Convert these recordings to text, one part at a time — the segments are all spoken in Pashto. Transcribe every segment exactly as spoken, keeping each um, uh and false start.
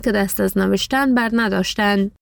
که دست از نوشتن بر نداشتند.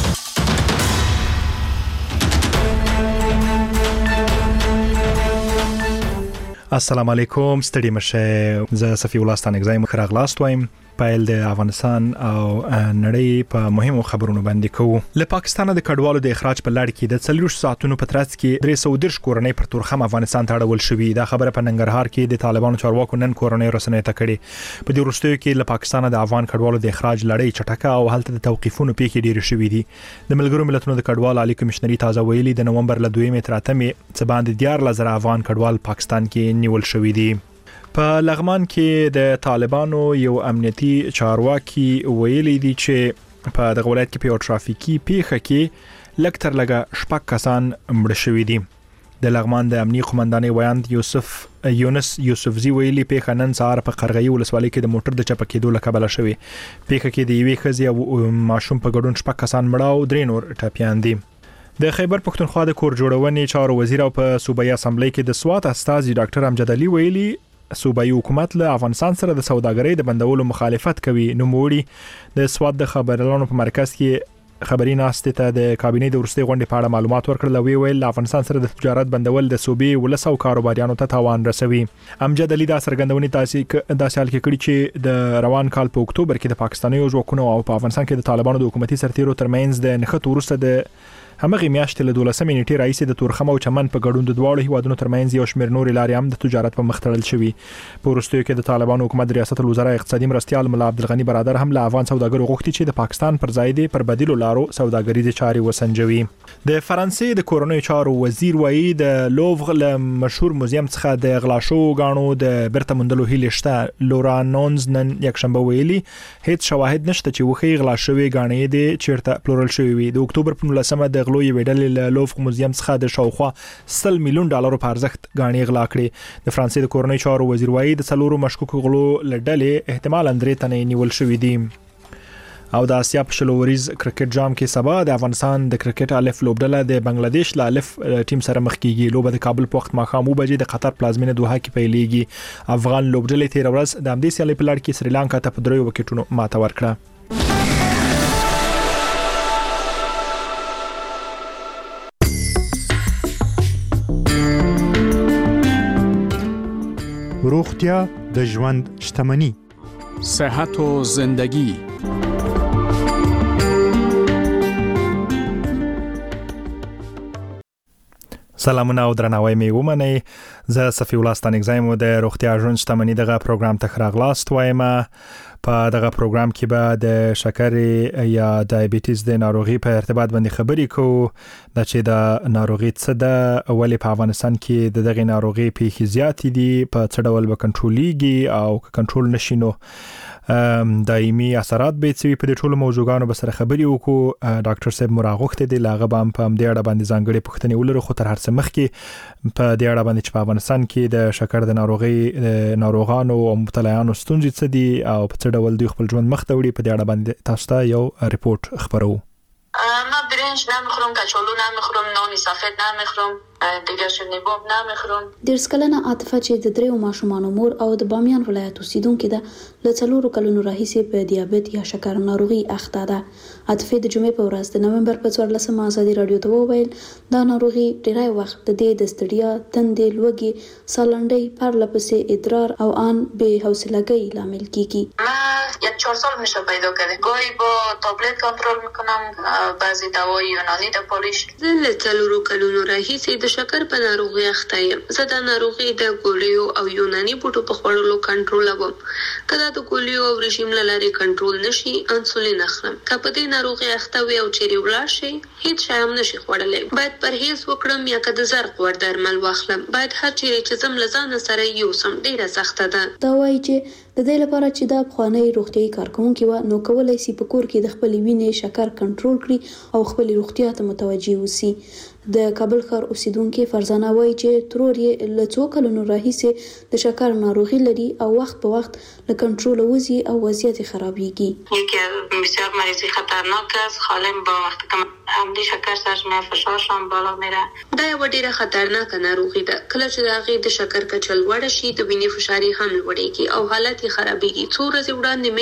السلام علیکم، ستړي مشه. زه صفی الله ستانګزای مخ راغلاست وایم. پایل د افغانستان او نړۍ په مهمو خبرونو باندې کوو. له پاکستان د کډوالو د اخراج په لړ کې د څلور ساعتونو په ترڅ کې درې سوه دېرش کورنۍ پر تورخم افغانستان ته اړول شوې. دا خبره په ننګرهار کې د طالبانو چارواکو نن کورنۍ رسنۍ ته کړې. په دې وروستیو کې له پاکستان د افغان کډوالو د اخراج لړۍ چټکه او هلته د توقیفونو پیښې ډېرې شوې دي. د ملګرو ملتونو د کډوالو عالی کمشنري تازه ویلي د نومبر له دویمې تر اتمې څه باندې دیارلس زره افغان کډوال پاکستان کې نیول شوې دي. په لغمان کې د طالبانو یو امنیتي چارواکي ویلي دي چې په دغه ولایت کې په ټرافیکي پیښه کې لکتر لګه شپږ کسان مړ شوي دي. د لغمان د امنیتي قومندانۍ ویاند یوسف یونس یوسفزی ویلي پیښه نن سهار په قرغۍ ولسوالۍ کې د موټر د چپه کېدو له کبله شوې. پیښه کې د یوې ښځې او ماشوم په ګډون شپږ کسان مړه او درې نور ټپیان دي. د خیبر پښتونخوا د کور جوړونې چارو وزیر او په صوبایي اسمبلی کې د سوات استاذ ډاکټر امجد علي ویلي صوبایي حکومت له افغانستان سره د سوداګرۍ د بندولو مخالفت کوي. نو موړي د سواد د خبرلانو په مرکز کې خبري ناشته ته د کابینې د ورستي غونډې په اړه معلومات ورکړل. وی ویل افغانستان سره د تجارت بندول د صوبې ولسو کاروباریانو ته تاوان رسوي. امجد علي دا څرګندونې تاسو د سال کې کړي چې د روان کال په اکتوبر کې د پاکستاني ځواکونو او په افغانستان کې د طالبانو د حکومتي سرتیرو ترمنځ د نښته ورسته د همغه میاشتې له دولسمې نیټې راځي د تورخم او چمن په ګډون د دواړو هیوادونو ترمنځ یو شمېر نورې لارې هم د تجارت په مخ تړل شوي. په وروستیو کې د طالبانو حکومت ریاست الوزرا اقتصادي مرستیال ملا عبدالغنی برادر هم له افغان سوداګرو غوښتي چې د پاکستان پر ځای د پر بدیلو لارو سوداګریزې چارې وسنجوي. د فرانسې د کورونی چارو وزیر وایي د لوور له مشهور موزیم څخه د غلا شو غاڼو د برته مندلو هیله شته. لورا نونز نن یکشنبه ویلي هیڅ شواهد نشته چې وخی غلا شوی غاڼې د چیرته پلورل شوی وي. د اکتوبر په نولسمه د غلو یې ویډل لوف موزیم څخه د شاوخوا سل میلیون ډالرو په ارزښت غاڼې غلا کړې. د فرانسې د کورنۍ چارو وزیر وایي د څلورو مشکوک غلو لړډلې احتمالاً درې تنې نیول شوې دي. او د اسیا په شلوریز کرکټ جام کې سبا د افغانستان د کرکټ الف لوبډله د بنگلاديش له الف ټیم سره مخ کیږي. لوبه د کابل په وخت ماښام و بجې د قطر پلازمینه دوحه کې پیلېږي. افغان لوبډلې تیر ورځ د امدې سیالي په لړ کې سریلانکا ته په درې وکټونو ماته ورکړه. روغتیا د ژوند شتمني. صحت و زندگی. سلامونه او درناوی مې ومنئ. زه صفی الله ستانګزای مو د روغتیا ژوند شتمني دغه پروګرام ته راغلاست وایم. په دغه پروګرام کې به د شکر یا ډایبټیز د ناروغي په ارتباط باندې خبرې کوو. د چې د ناروغي څه ده، ولې په افغانستان کې د دغه ناروغي پیښې زیاتې دي، په څه ډول به کنټرولېږي او که کنټرول نشي نو دایمي اثرات به څه وي. په دې ټولو موضوعګانو به سره خبرې وکړو. ډاکټر صاحب مراغوخته دی لاغه بام په دې اړه باندې ځانګړي پوښتنې ولرو. خو تر هر څه مخکې په دې اړه باندې چې په افغانستان کې د شکر د ناروغي ناروغانو او مبتلایانو ستونزې څه دي او په څه ډول دوی خپل ژوند مخ ته وړي، په دې اړه باندې تاسو ته یو ریپورت خبرو. ما برنج نمیخورم، کچالو نمیخورم، نان سفید نمیخورم، دیگه شنیباب نمیخورم. درسکلنه عاطفه چې د دریو ماشومانو مور او د بامیان ولایت اوسیدونکې ده، له څلورو کلونو راهیسې په دیابت یا شکر ناروغي اخته ده. عاطفه د جمعې په ورځ د نومبر په څوارلسمه ازادي رادیو ته وویل دا ناروغي ډیری وخت د دې د ستړیا، تندې، لوږې، سالنډۍ، پرله پسې ادرار او ان بې حوصلګۍ لامل کیږي. من یک چهار سال میشه پیدا کرده. گاهی با تابلت کنترل میکنم، بعضی دوای یونانی د پالیش. زه له څلورو کلونو راهیسې د شکر په ناروغي اخته یم. زه د ناروغي د ګولیو او یوناني بوټو په خوړلو کنټرولوم. که دا د ګولیو او رژیم له لارې کنټرول نشي، انسولین اخلم. که په دې ناروغي اخته وي او چیرې ولاړ شي، هیڅ شی هم نشي خوړلی. باید پرهیز وکړم یا که د زرق وړ درمل واخلم. باید هر چیرې چې ځم له ځانه سره یوسم. ډېره سخته ده. دا وایي چې د دې لپاره چې دا پخوانی روغتیايي کارکونکي و، نو کولای شي په کور کې د خپل وینې شکر کنټرول کړي او خپل روغتیا ته متوجي اوسي. د کابل ښار اوسیدونکي فرزانه وایي چې ترور یې له څو کلونو راهیسې د شکر ناروغي لري او وخت په وخت له کنټرول وځي او وضعیت خرابېږي. یکی بسیار مریضی خطرناک است. خالم با وقتی که عمدی شکر سرش میاد فشارشان بالا میره. دا یو ډیره خطرناک ناروغي ده. کله چې د هغې د شکر کچه لوړه شي، د وینې فشار هم لوړېږي او حالت یې خرابېږي. څو ورځې وړاندې مې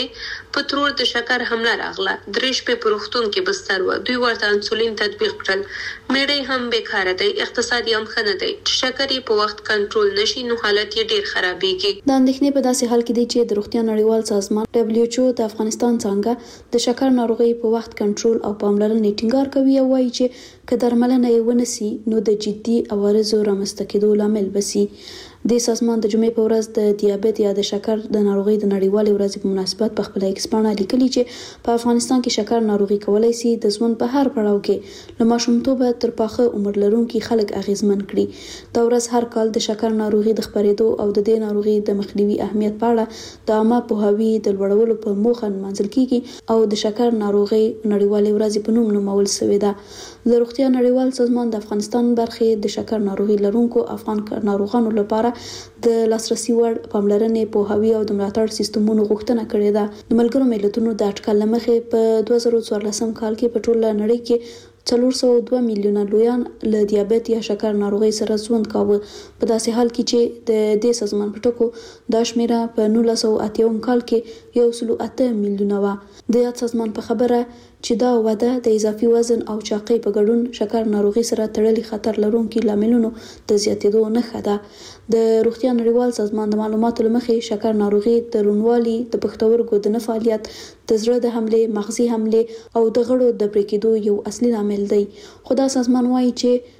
په ترور د شکر حمله راغله. درې شپې په روغتون کې بستر و. دوی ورته انسولین تطبیق کړل. میړی هم بیکاره دی، اقتصادي هم ښه نه دی. چې شکر یې په وخت کنټرول نشي نو حالت یې ډیر خرابېږي. د اندېښنې په داسې حال کې دی چې د روغتیا نړیوال سازمان دبليو ایچ او د افغانستان څنګه د شکر ناروغي په وخت کنټرول او پاملرنې ټینګار کوي او وایي چې که درملنه یې ونسي نو د جدي عوارضو رامنځته کېدو لامل بسي. د سازمان د جمعې په ورځ د دیابت یا د شکر د ناروغي د نړیوالې ورځې په مناسبت په خپل ایکس پاڼه لیکلي چې په افغانستان کې شکر ناروغي کولای شي د ژوند په هر پړاو کې له ماشومتوبه تر پاخه عمر لرونکي خلک اغیزمن کړي. دا ورځ هر کال د شکر ناروغي د خپرېدو او د دې ناروغي د مخنیوي اهمیت په اړه د عامه پوهاوي د لوړولو په موخه نمانځل کیږي او د شکر ناروغي نړیوالې ورځې په نوم نومول شوې ده. د روغتیا نړیوال سازمان د افغانستان برخې د شکر ناروغي لرونکو افغان ناروغانو لپاره د لاسرسي وړ پاملرنې پوهاوي او د ملاتړ سیستمونو غوښتنه کړې ده. د ملګرو ملتونو د اټکل مخې په دوه زره څوارلسم کال کې په ټوله نړۍ کې څلور سوه دوه میلیونه لویان له دیابت یا شکر ناروغي سره ژوند کاوه. په داسې حال کې چې د دې سازمان په ټکو دا شمیره په نولس سوه اتیا کال کې یو سل اته میلیونه و. د یاد سازمان په خبره چې دا وده د اضافي وزن او چاقۍ په ګډون شکر ناروغي سره تړلي خطر لرونکي لاملونو د زیاتېدو نښه ده. د روغتیا نړیوال سازمان د معلوماتو له مخې شکر ناروغي د روڼوالي، د پښتورګو د نه فعالیت، د زړه د حملې، مغزي حملې او د غړو د پرې کېدو یو اصلي لامل دی. خو دا سازمان وایي چې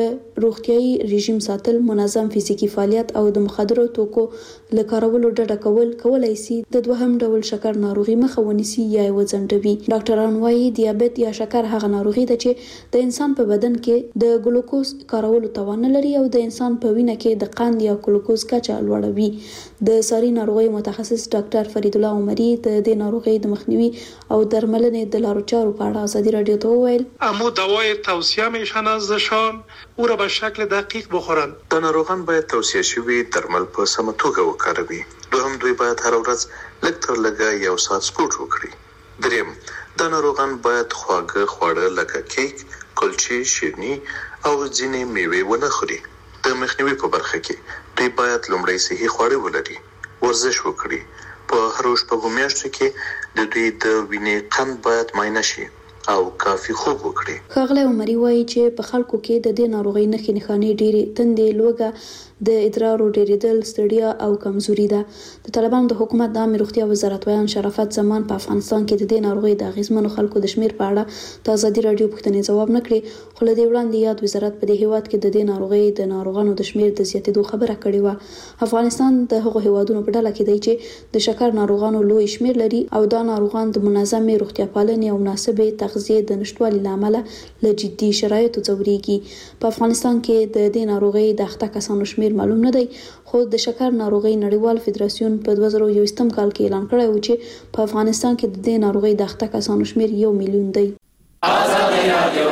د روغتیايي رژیم ساتل، منظم فزیکی فعالیت او د مخدرو توکو له کارولو ډډه کول کولای شي د دوهم ډول شکر ناروغي مخه ونیسي یا یې وځنډوي. ډاکټران وایي دیابت یا شکر هغه ناروغي ده چې د انسان په بدن کې د ګلوکوز کارولو توان نه لري او د انسان په وینه کې د قند یا ګلوکوز کچه لوړوي. د ساري ناروغي متخصص ډاکټر فرید الله عمري د دې ناروغي د مخنیوي او درملنې د لارو چارو په اړه ازادي رادیو ته وویل: امو دوای توصیه میشن از شان او را به شکل دقیق بخورن. د ناروغان باید توصیه شوي درمل په سمه توګه وکاروي. دوهم دوی باید هر ورځ لږ تر لږه یو ساعت سپورت وکړي. دریم د ناروغان باید خواږه خواړه لکه کیک، کلچې، شیرني او ځینې میوې ونه خوري. د مخنیوي په برخه کې دوی باید لومړی صحي خواړه ولري، ورزش وکړي. په هر شپږو میاشتو کې د دوی د وینې قند باید معاینه شي او کافي خوب وکړي. ښاغلی عمري وایي چې په خلکو کې د دې ناروغۍ نښې نښانې ډېرې تندې، لوږه، د ادرارو ډېرېدل، ستړیا او کمزوري ده. د طالبانو د حکومت د عامې روغتیا وزارت ویان شرافت زمان په افغانستان کې د دې ناروغۍ د اغېزمنو خلکو د شمیر په اړه د ازادي رادیو پوښتنې ځواب نه کړې، خو له دې وړاندې یاد وزارت په دې هیواد کې د دې ناروغۍ د ناروغانو د شمیر د زیاتېدو خبره کړې وه. افغانستان د هغو هیوادونو په ډله کې دی چې د شکر ناروغانو لوی شمیر لري او دا ناروغان د منظمې روغتیا پالنې او مناسبې تغذیې د نشټوالي له امله له جدي شرایطو ځورېږي. په افغانستان کې د دې ناروغۍ د اخته کسانو شمیر معلوم نه دی، خو د شکر ناروغۍ نړیوال فدراسیون په دوه زره یوویشتم کال کې اعلان کړی و چې په افغانستان کې د دې ناروغۍ د اخته کسانو شمیر یو میلیون دی. آزادي رادیو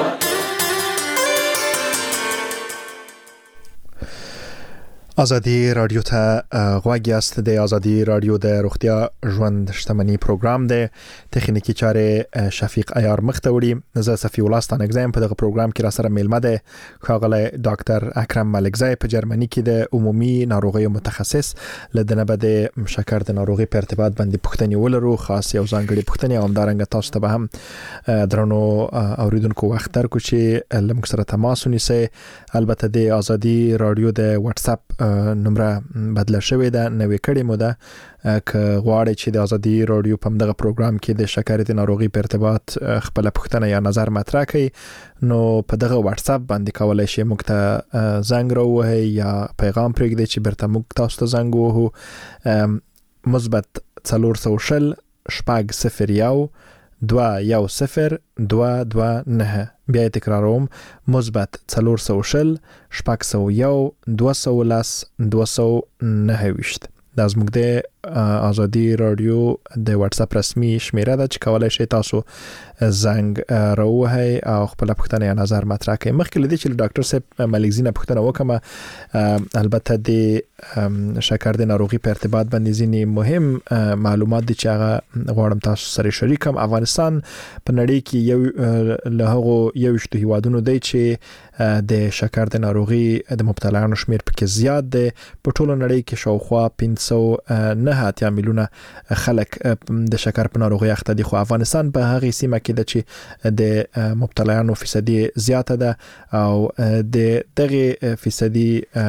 ازادي رادیو ته غوږ یاست. د ازادي رادیو د روغتیا ژوند شتمنۍ پروګرام دی. تخنیکی چارې شفیق عیار مخته وړي. زه صفی الله ستانګزایم. په دغه پروګرام کې را سره میلمه دی ښاغلی ډاکټر اکرم ملکزی په جرمني کې د عمومي ناروغیو متخصص. له دنه به د شکر د ناروغي په ارتباط باندې پوښتنې ولرو، خاص یو ځانګړي پوښتنې او همدارنګه تاسو ته به هم درنو اوریدونکو وخت درکړو چې له موږ سره تماس ونیسئ. البته د ازادي رادیو د واتس اپ نمبر بدله شوې ده، نوې کړې مو ده. که غواړئ چې د ازادي رادیو په دغه پروګرام کې د شکر د ناروغي په ارتباط خپل پوښتنه یا نظر مطرح کړئ نو په دغه واتس اپ باندې کولای شئ موږ ته زنګ راووهئ یا پیغام پرېږدئ چې بیرته موږ تاسو ته زنګ ووهو. مثبت څلور سوه شل شپږ صفر یو دوه یو صفر دوه دوه نه. بیا تکراروم: مثبت څلور سوه شل شپږ سوه یو دوه سوه لس دوه سوه نهه ویشت. دا زموږ د ازادي رادیو د واتس اپ رسمي شمیره ده چې کولای شئ تاسو زنګ راووهئ او خپل پوښتنه یا نظر مطرح کړئ. مخکې له دې چې ډاکټر صاحب ملکزی نه پوښتنه وکړم، البته د شکر د ناروغي په ارتباط باندې ځینې مهم معلومات دي چې هغه غواړم تاسو سره شریکم. افغانستان په نړۍ کې یو له هغو یویشتو هیوادونو دی چې د شکر د ناروغي د مبتلایانو شمیر پکې زیات دی. په ټوله نړۍ کې شاوخوا پنځه سوه نه نه اتیا میلیونه خلک د شکر په ناروغي اخته دي. خو افغانستان په هغه سیمه کې د چې د مبتلایانو فیصدي زیاته ده او د دغه فیصدي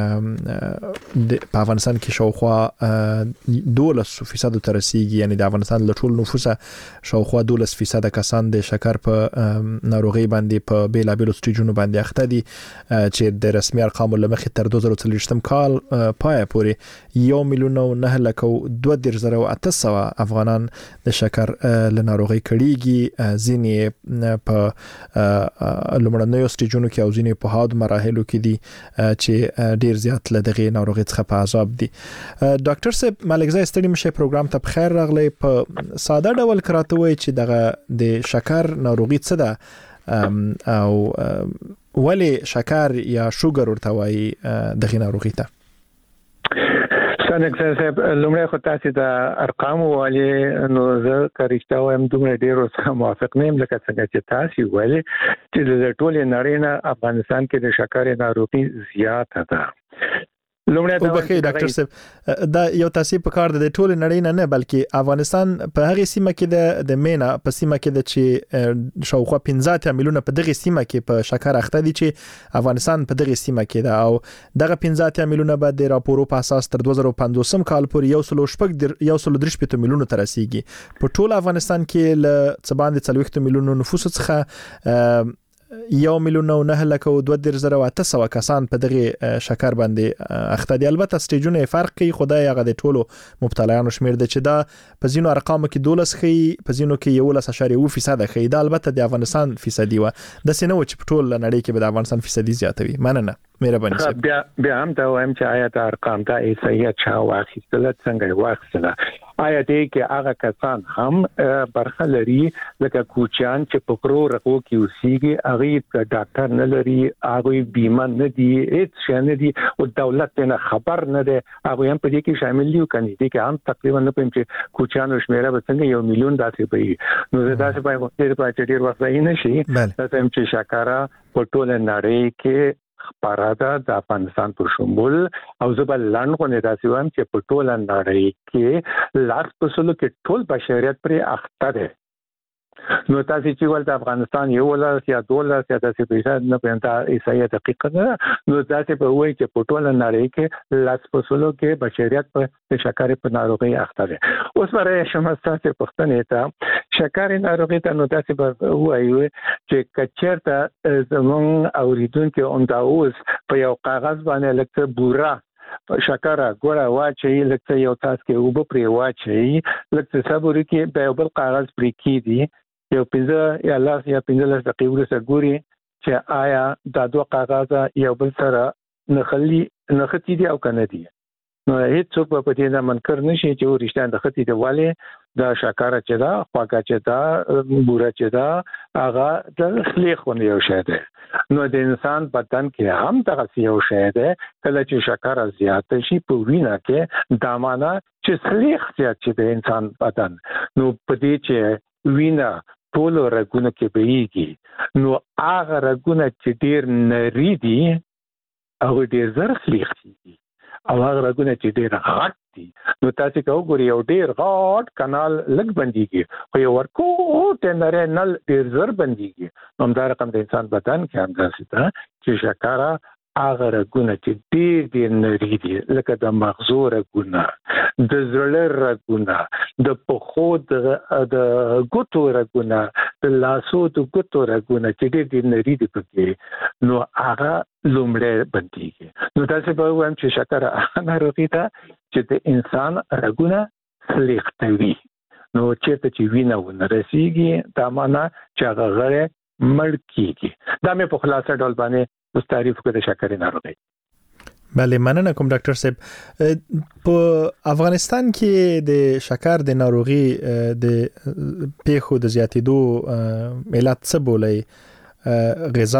په افغانستان کې شاوخوا دولس فیصد ته رسیدي. یعنی د افغانستان له ټول نفوس شاوخوا دولس فیصد کسان د شکر په ناروغي باندې په بیلابیلو سټیجونو باندې اخته دي چې د رسمي ارقامو لمخې تر دوه زره څلوېښتم کال پای پورې یو میلیون او نه لک او دوه دېرش زره او اته سوه افغانان د شکر له ناروغي کړيږي. ځینې په لومړنیو سټیجونو کې او ځینې په هاود مراحلو کې دي چې ډیر زیات له دغه ناروغي څخه په عذاب دي. ډاکټر صاحب ملکزای ستړي مشه پروګرام ته بخیر راغلی. په ساده ډول کراته وای چې دغه د شکر ناروغي څه ده او ولی شکر یا شوګر ورته وایي دغه ناروغي ته؟ څنګه صاحب لومړی خو تاسو د ارقام والی نو زه کریشته وایم دومره ډیرو سره موافق نه یم لکه څنګه چې تاسو ویلي چې د ټولې نړۍ نه افغانستان کې د شکر ناروغي زیاته ده. لومړی دا وبخښئ ډاکټر صاحب دا یو تاسو په کار د ټول نړۍ نه نه بلکې افغانستان په هغه سیمه کې د د مینا په سیمه کې د چې شاوخوا پنځه میلیونه په دغه سیمه کې په شکر اخته دي چې افغانستان په دغه سیمه کې ده او دغه پنځه میلیونه بعد د راپورو په اساس تر دوه زره پنځوسم کال پورې یو سل شپږ یو سل درې شپږ میلیونه تر رسیدي. په ټول افغانستان کې ل څه باندې څلوېښت میلیونه نفوس څخه یو میلیون او نه لک او دوه دېرش زره او اته سوه کسان په دغه شکر باندې اخته دي. البته سټیجونه فرق کوي، خدای هغه د ټولو مبتلایانو شمیر دی چې دا په ځینو ارقامو کې دولس ښیي، په ځینو کې یولس اعشاریه اووه فیصد ښیي. دا البته د افغانستان فیصدي و، داسې نه و چې په ټول نړۍ کې به د افغانستان فیصدي زیاتوي. مننه مهرباني صاحب. بیا بیا هم دا وایم چې آیا د ارقام دا ایسایه چا واخیستل څنګه واخیستل؟ آیا دې کې هغه کسان هم برخه لري لکه کوچیان چې په پرو رغو کې اوسېږي، هغه ډاکټر نه لري، هغه بیمه نه دي، هیڅ شی نه دي او دولت نه خبر نه ده، هغه هم په دې کې شامل دي. کني دې کې هم تقریبا نه پېم چې کوچیانو شمیره به څنګه یو میلیون داسې وي. نو دا څه په وخت په چډیر وخت نه شي دا هم چې شکارا په ټول نړۍ کې خبره د افغانستان په شمول او زبل لاندې نه داسې وایم چې په ټول نړۍ کې لاس په سلو کې ټول بشریت پر اخته ده. نو تاسو چې ول د افغانستان یو ولا یا ډالر یا تاسو پیسې نه پېنتا ایسایه دقیق نه، نو تاسو په وایي چې په ټول نړۍ کې لاس په سلو کې بشریت په شکر په ناروغي اخته ده. اوس ورته شمه تاسو پښتنې ته شکر ناروغي ته نو تاسو په وایي چې کچرته زمون اوریدونکو اوندا اوس په یو کاغذ باندې لکه بورا شکر ګوره واچي لکه یو تاس کې وب پرې واچي لکه صبر کې په بل کاغذ پرې کې دي یو پنځه یا لاس یا پنځه دقیقې ورسره ګوري چې آیا دا دوه کاغذ یو بل سره نخلي نختی دي او کنه دي. نو هیڅ څوک په دې نه منکر نشي چې ورشتان د ختی دی والي دا شکر چې دا خواګه چې دا بوره چې دا هغه د خلیخونه یو شه ده. نو د انسان بدن کې هم دغه یو شه ده، کله چې شکر زیات شي په وینه کې دا معنا چې خلیخ زیات شي د انسان بدن، نو په دې چې وینه ټول رګونه کې بهيږي، نو هغه رګونه چې ډیر نری دي او ډیر زر خلیخ دي او هغه رګونه چې ډیر غټ دي، نو تاسو کو ګوري یو ډیر غټ کانال لګ بنديږي خو یو ورکو ټنره نل ډیر زر بنديږي. نو دا رقم د انسان بدن کې هم داسې ده چې شکر هغه رګونه چې ډیر ډیر نری دي لکه د مغزو رګونه، د زړه رګونه، د پخو د ګوتو رګونه، د لاسو د ګوتو رګونه چې ډیر ډیر نری دي پکې، نو هغه لومړی بنديږي. نو تاسو به وایم چې شکر ناروغي ده چې د انسان رګونه خلیختوي، نو چې ته چې وینه ونه رسیږي دا معنا چې هغه غړي مړ کیږي. دا مې په خلاصه ډول باندې اوس تعریف کړی شکر ناروغي. بله مننه کوم ډاکټر صاحب. په افغانستان کې د شکر د ناروغي د پیښو د زیاتېدو علت څه بولي؟ غذا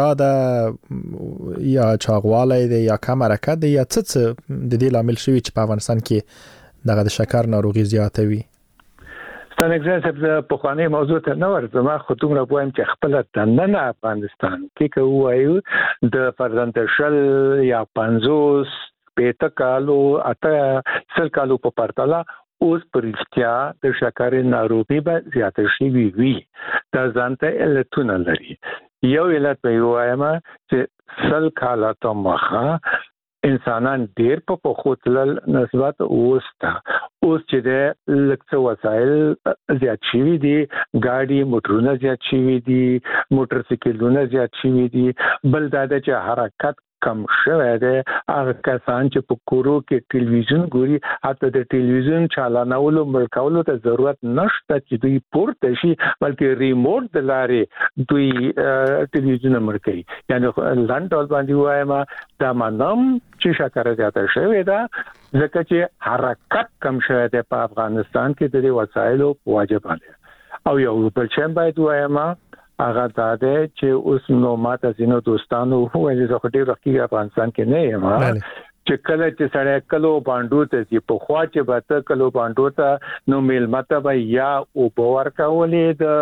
ده یا چاغوالی ده یا کم حرکت ده یا څه څه د دې لامل شوی چې په افغانستان کې دغه د شکر ناروغي زیاتوي؟ څنګه چې په خوانې موضوع ته نه ورځم، خو دومره وایم چې خپل تننه افغانستان کې کوو د فرزند شل یا پنځوس پېته کالو اته سل کالو په پرتله اوس پرشتیا د شکرې ناروغي به زیاته شي وي دا ځانته علتونه لري یو علت به وایم چې سل کاله ته مخه انسانان ډیر په پخوتل نسبت اوستا اوس چې د لکه وسایل زیات شوي دي ګاډي موټرونه زیات شوي دي موټر سایکلونه زیات شوي دي بل دا چې حرکت کم شوه ده هغه کسان چې په کورو کې ټلویزیون ګوري حتی د ټلویزیون چالانولو ملکولو ته ضرورت نشته چې دوی پورته شي بلکې ریموټ د لارې دوی ټلویزیون مړکي یعنی لاند ټول باندې وایم دا منم چې شکر زیاته شوی ده ځکه چې حرکت کم شوی ده په افغانستان کې د وسایلو واجب دي او یو بل څه باید وایم هغه دا ده چې اوس نو ماته زینو دوستانو وایي زه خو ډیر وخت کې افغانستان کې نه یم چې کله چې سړی کلو باندو ته چې په خوا چې به کلو باندو ته نو میل ماته به یا او باور کولې د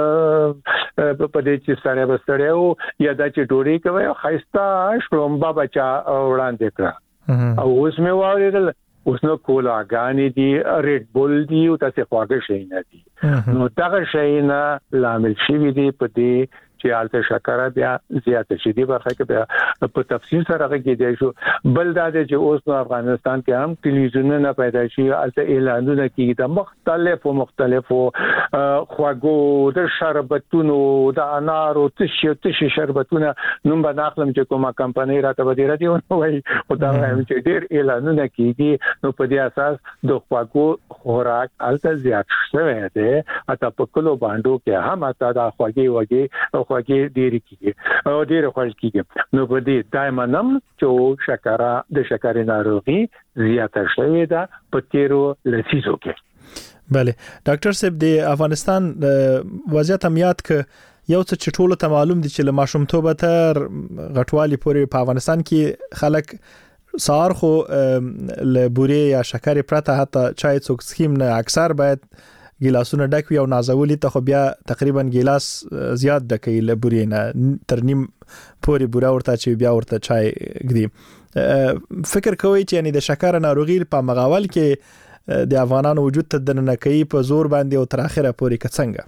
په دې چې سړی بستړیو یا دا چې ډوړي کوي خایستا شرومبا بچا وړاندې کړ او اوس مې واورېدل اوس نو کولاګانی دي ریډ بول دي او تاسو خواږه شي نه دي نو دا شي نه لامل شي دي په دې چې حالت شکر بیا زیات شي دي برخه کې بیا په تفصیل سره کې دی شو بل دا چې اوس نو افغانستان کې هم ټلویزیونونه پیدا شي البته اعلانونه کیږي د مختلفو مختلفو خواږو د شربتونو د انارو تشي تشي شربتونه نوم به ناخلم چې کومه کمپنۍ راته ودیره دی وای خدای هم چې ډیر اعلانونه کیږي نو په دې اساس د خواږو خوراک البته زیات شوی دی اته په کلو باندې کې هم اته د خواږي وږي خواږي ډیر کیږي او ډیر خوښ کیږي نو په دې دایماً چې شکر د شکرې ناروغي زیاته شوې ده په تیرو لسیزو کې بله ډاکټر صاحب د افغانستان وضعیت هم یاد ک یو څه چې ټول ته معلوم دي چې له ماشومتوبه تر غټوالي پورې په افغانستان کې خلک سار خو له بوري یا شکرې پرته حتی چای څوک سکیم نه اکثر باید ګلاسونه ډک وي او نازولي ته خو بیا تقریبا ګلاس زیات ډکې له بوري نه تر نیم پورې بورا ورته چې بیا ورته چای ګدي فکر کوي چې یعنی د شکر ناروغي په مغاول کې د افغانانو وجود ته د ننکې په زور باندې او تر اخره پورې کڅنګ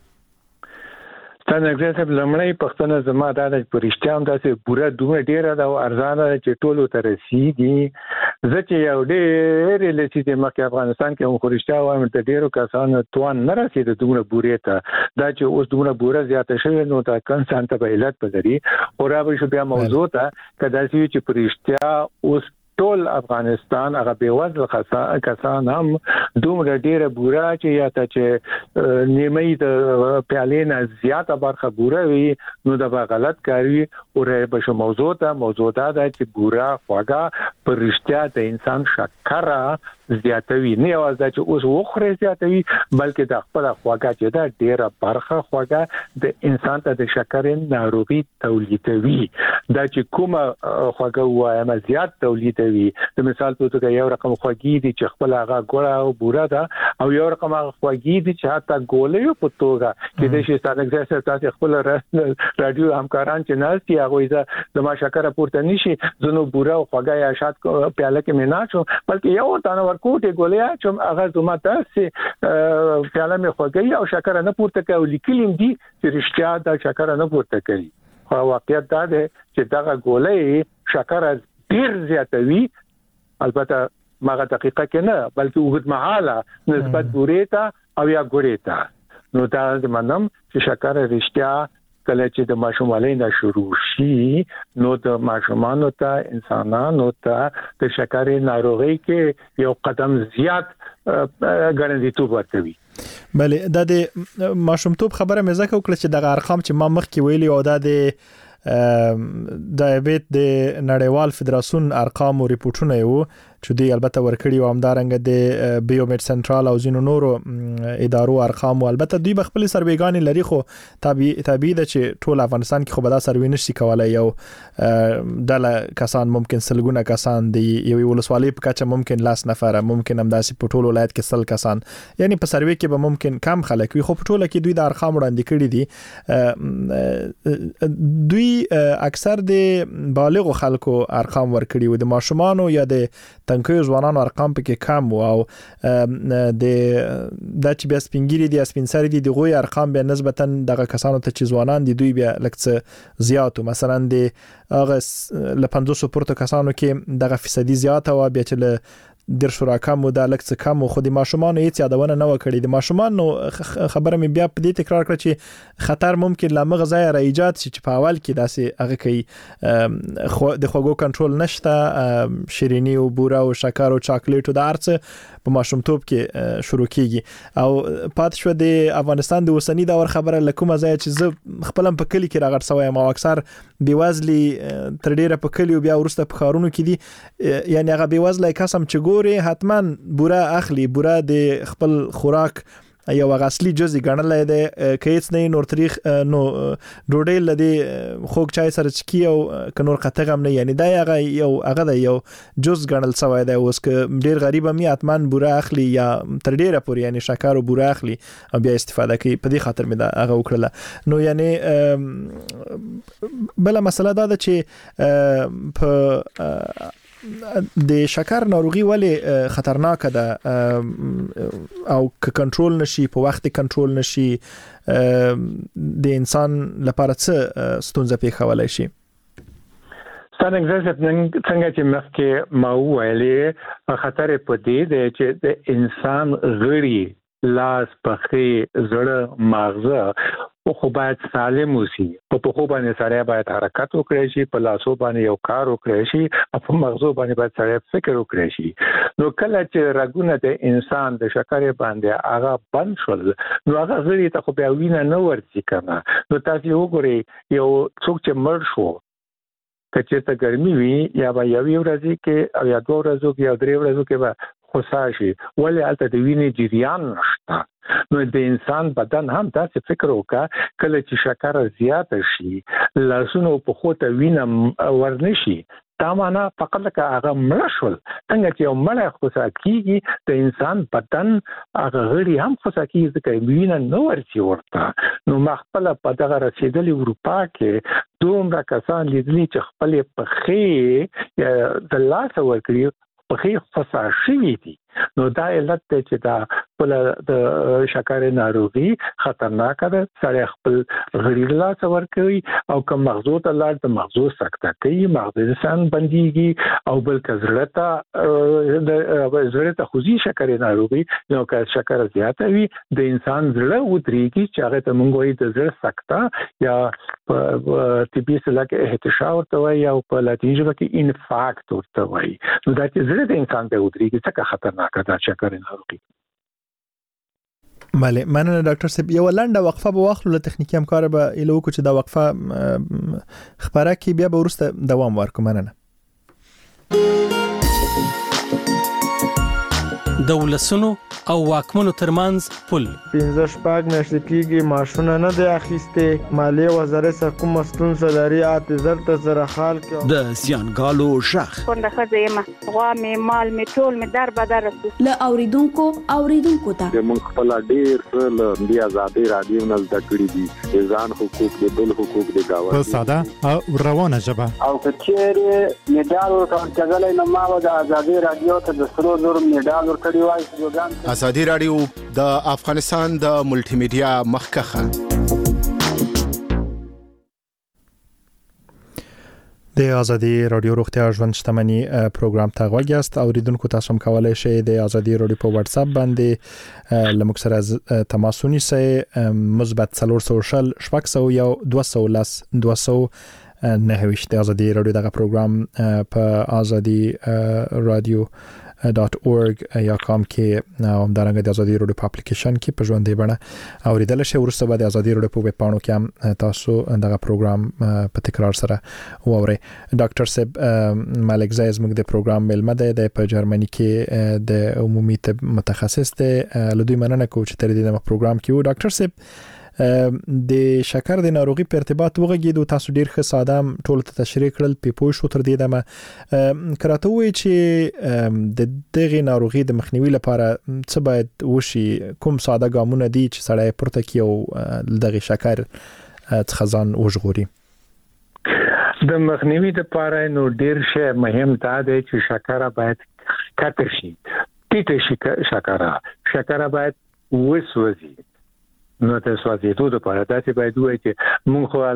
څنګه چې لمړی پښتنه زما د پرشتیا هم داسې پوره دوه ډیره دا ارزانه چې ټولو ته رسیدي ځکه یو ډېر لسی د مکه افغانستان کې هم پرشتیا وایم ته ډیرو کسانو توان نه رسیدي دوه بورې ته دا چې اوس دوه بوره زیاته شوی نو دا کنسان ته به علت پدري او را به شو بیا موضوع ته کدا چې پرشتیا اوس ټول افغانستان هغه بیوزل کسان هم دومره ډیره بوره چې یا ته چې نیمه د پیالې نه زیاته برخه بوره وي نو دا غلط کوي او به شو موضوع ته موضوع دا چې بوره خواږه پرشتیا د انسان شکر زیاتوي نه یوازې چې اوس وخره زیاتوي بلکې د خپل خواږه چې دا ډیره برخه خواږه د انسان ته د شکر ناروغي تولیدوي دا چې کومه خواږه وایم زیات تولیدوي د مثال په توګه یو رقم خواږی دي چې خپل هغه ګوړه او بوره ده او یو رقم هغه خواږی دي چې حتی ګولې په توګه کې د شي ستاسو اکسس تاسو خپل رادیو همکاران چې ناس دي هغه د ما شکر پورته نشي زنو بوره او خواږه یا شات پیاله کې مینا شو بلکې یو تانه ورکوټه ګولې چې هغه زما تاسو پیاله می خواږی او شکر نه پورته کوي لیکلم دي چې رښتیا دا شکر نه پورته کوي خو واقعیت دا ده چې دا ګولې شکر ډیر زیاتوي البته ماغه دقیقه کې نه بلکې وګت مهاله نسبت بوريتا او یا ګوريتا نو دا د منم چې شکر رښتیا کله چې د ماشومالۍ نه شروع شي نو د ماشومانو ته انسانانو ته د شکر ناروغي کې یو قدم زیات ګرځېدو ورکوي بله دا د ماشومتوب خبره مې زکه وکړه چې د ارقام چې ما مخکې ویلي او دا د دایبت د نړیوال فدراسیون ارقام او ریپورتونه یو چې دی البته ورکړي او همدارنګه د بیومټ سنټرال او زینو نورو ادارو ارقام او البته دوی بخپل سرویګان لري خو تابع تابع د چې ټول افغانستان کې خو به دا سروې نشي کولای یو د کسان ممکن سلګونه کسان دی یو ولسوالۍ په کچه ممکن لاس نفر ممکن هم داسې په ټول ولایت کې سل کسان یعنی په سروې کې به ممکن کم خلک وي خو په ټول کې دوی د ارقام وړاندې کړي دي دوی اکثر د بالغ خلکو ارقام ورکړي و د ماشومانو یا د تنکیو ځوانانو ارقام پکې کم او د د چې بیا سپینګری دي سپینسری دي دغه ارقام بیا نسبتا دغه کسانو ته چې ځوانان دي دوی بیا لکه زیاتو مثلا د هغه ل پنځوس پورته کسانو کې دغه فیصدي زیاته او بیا چې در شراکا مو د لکه کم خو د ماشومان هیڅ یادونه نه وکړي د ماشومان خبره مې بیا په دې تکرار کړ چې خطر ممکن لامغه ځای را ایجاد شي چې په اول کې داسې هغه کوي خو د خوګو کنټرول نشته شیرینی او بوره او شکر او چاکلیټ او د ارڅ په ماشومتوب کې شروع کیږي او پات شو د افغانستان د وسنی دور خبره لکه ځای چې زه خپلم په کلی کې راغړ سوی ما اکثر بیوازلی تر ډیره په کلی او بیا ورسته په خارونو کې دي یعنی هغه بیوازلی قسم چې ګوري حتما بوره اخلي بوره د خپل خوراک یو غسلی جزئی ګڼل دی کېڅ نه نور تاریخ نو ډوډۍ لدی خوګ چای سره چکی او کنور قطغه هم نه یعنی دا هغه یو هغه د یو جز ګڼل سوی دی اوس ک ډیر غریب می اتمن بوره اخلي یا تر ډیره پورې یعنی شکر او بوره اخلي او بیا استفاده کوي په دې خاطر می دا هغه وکړه نو یعنی بل مسله دا ده چې په د شکر ناروغي ولی خطرناک ده او که کنټرول نشي په وخت کنټرول نشي د انسان لپاره څه ستونزه پیښولای شي څنګه څنګه چې مخکې ما ویلې خطر په دې دی چې د انسان غړي لاس پخې زړه ماغزه خو باید سالم اوسي په په خو باندې سره باید حرکت وکړي شي په لاسو باندې یو کار وکړي شي او په مغزو باندې باید سره فکر وکړي شي نو کله چې رګونه د انسان د شکر باندې هغه بند شول نو هغه غړي ته خو بیا وینه نه ورځي کنه نو تاسو وګورئ یو څوک چې مړ شو کچې ته ګرمي وي یا به یو ورځې کې او یا دوه ورځې کې یا درې ورځې کې به خوشاشي ولې البته د وینې جریان نشته نو د انسان بدن هم داسې فکر وکړه کله چې شکر زیات شي لاسونو په خوته وینه ورنشي دا معنا فقط لکه هغه مړ شول څنګه چې یو مړ خوسا کیږي د انسان بدن هغه غړي هم خوسا کیږي ځکه وینه نه ورچی ورته نو مخبل په دغه رسیدلې اروپا کې دومره کسان لیدلي چې خپل پخې د لاس ورکړي پخې خوسا شوي دي نو دا علت دی چې دا خپل د شکر ناروغي خطرناک ده سره خپل غړي لاس ورکوي او کوم مغزو ته لاړ د مغزو سکته کوي مغز انسان بنديږي او بل کزړه د زړه ته خوځي شکر ناروغي نو که شکر زیات وي د انسان زړه ودرېږي چې هغه ته مونږ وایي د زړه سکته یا په طبي اصطلاح کې احتشاء ورته وایي او په لاتیني ژبه کې انفارکټ ورته وایي نو دا چې زړه د انسان ته ودرېږي څه خطرناک کدا شکر ناروغي بله مننه ډاکټر صاحب یو لنډه وقفه به واخلو له تخنیکی همکار به الهو کو چې دا وقفه خبره کې بیا به ورسته دوام ورکو مننه د ولسونو او واکمنو ترمنځ پل پنځه شپږ میاشتې کېږي معاشونه نه دی اخیستې مالیې وزارت څخه کومه ستونزه لري اته زر ته زره خال کې د زیانګالو ژغ کونډه ښځه یم غوا مې مال مې ټول مې در بدر رسو له اوریدونکو اوریدونکو ته موږ خپل ډیر څه له دې آزادۍ راډیو نه زده کړي دي د ځان حقوق د بل حقوق د گاونډي په ساده او روانه ژبه او کچېره میډال ورکړل کېدلای نو ما د آزادۍ راډیو ته د سرو زر میډال ورکړی ازادي رادیو د افغانستان د ملټي میډیا مخکخه د ازادي رادیو روغتیا ژوند شتمنۍ پروګرام ته غوږی است اوریدونکو تاسو هم کولای شئ د ازادي رادیو په واتس اپ باندې لمک سره تماس ونیسئ مثبت څلور سوه شل شپږ سوه یو دوه سوه لس دوه سوه نه ویشت د ازادي رادیو دغه پروګرام په ازادي رادیو .org یا کوم کې هم دغه د ازادي رادیو په اپلیکیشن کې په ژوندۍ بڼه اوریدل شي ورسره به د ازادي رادیو په ویب پاڼو کې هم تاسو دغه پروګرام په تکرار سره ووري ډاکټر صاحب ملک زای زموږ د پروګرام ملمه ده د په جرمني کې د عمومي طب متخصص ده لدوی مننه کوم چې تر دې د پروګرام کې و ډاکټر صاحب د شکر د ناروغي په ارتباط وغږیدو تاسو ډیر ښه ساده ټول ته تشریح کړل په پوه شو تر دې دمه کراته وی چې د دغه ناروغي د مخنیوي لپاره څه باید وشي کوم ساده ګامونه دي چې سړی پورته کوي او دغه شکر څخه ځان وژغوري د مخنیوي لپاره نو ډیر شی مهم دا دی چې شکر باید کته شي ټیټه شي شکره شکره باید وسوځي نو ته سوځېدو لپاره داسې باید وایي چې مونږ خو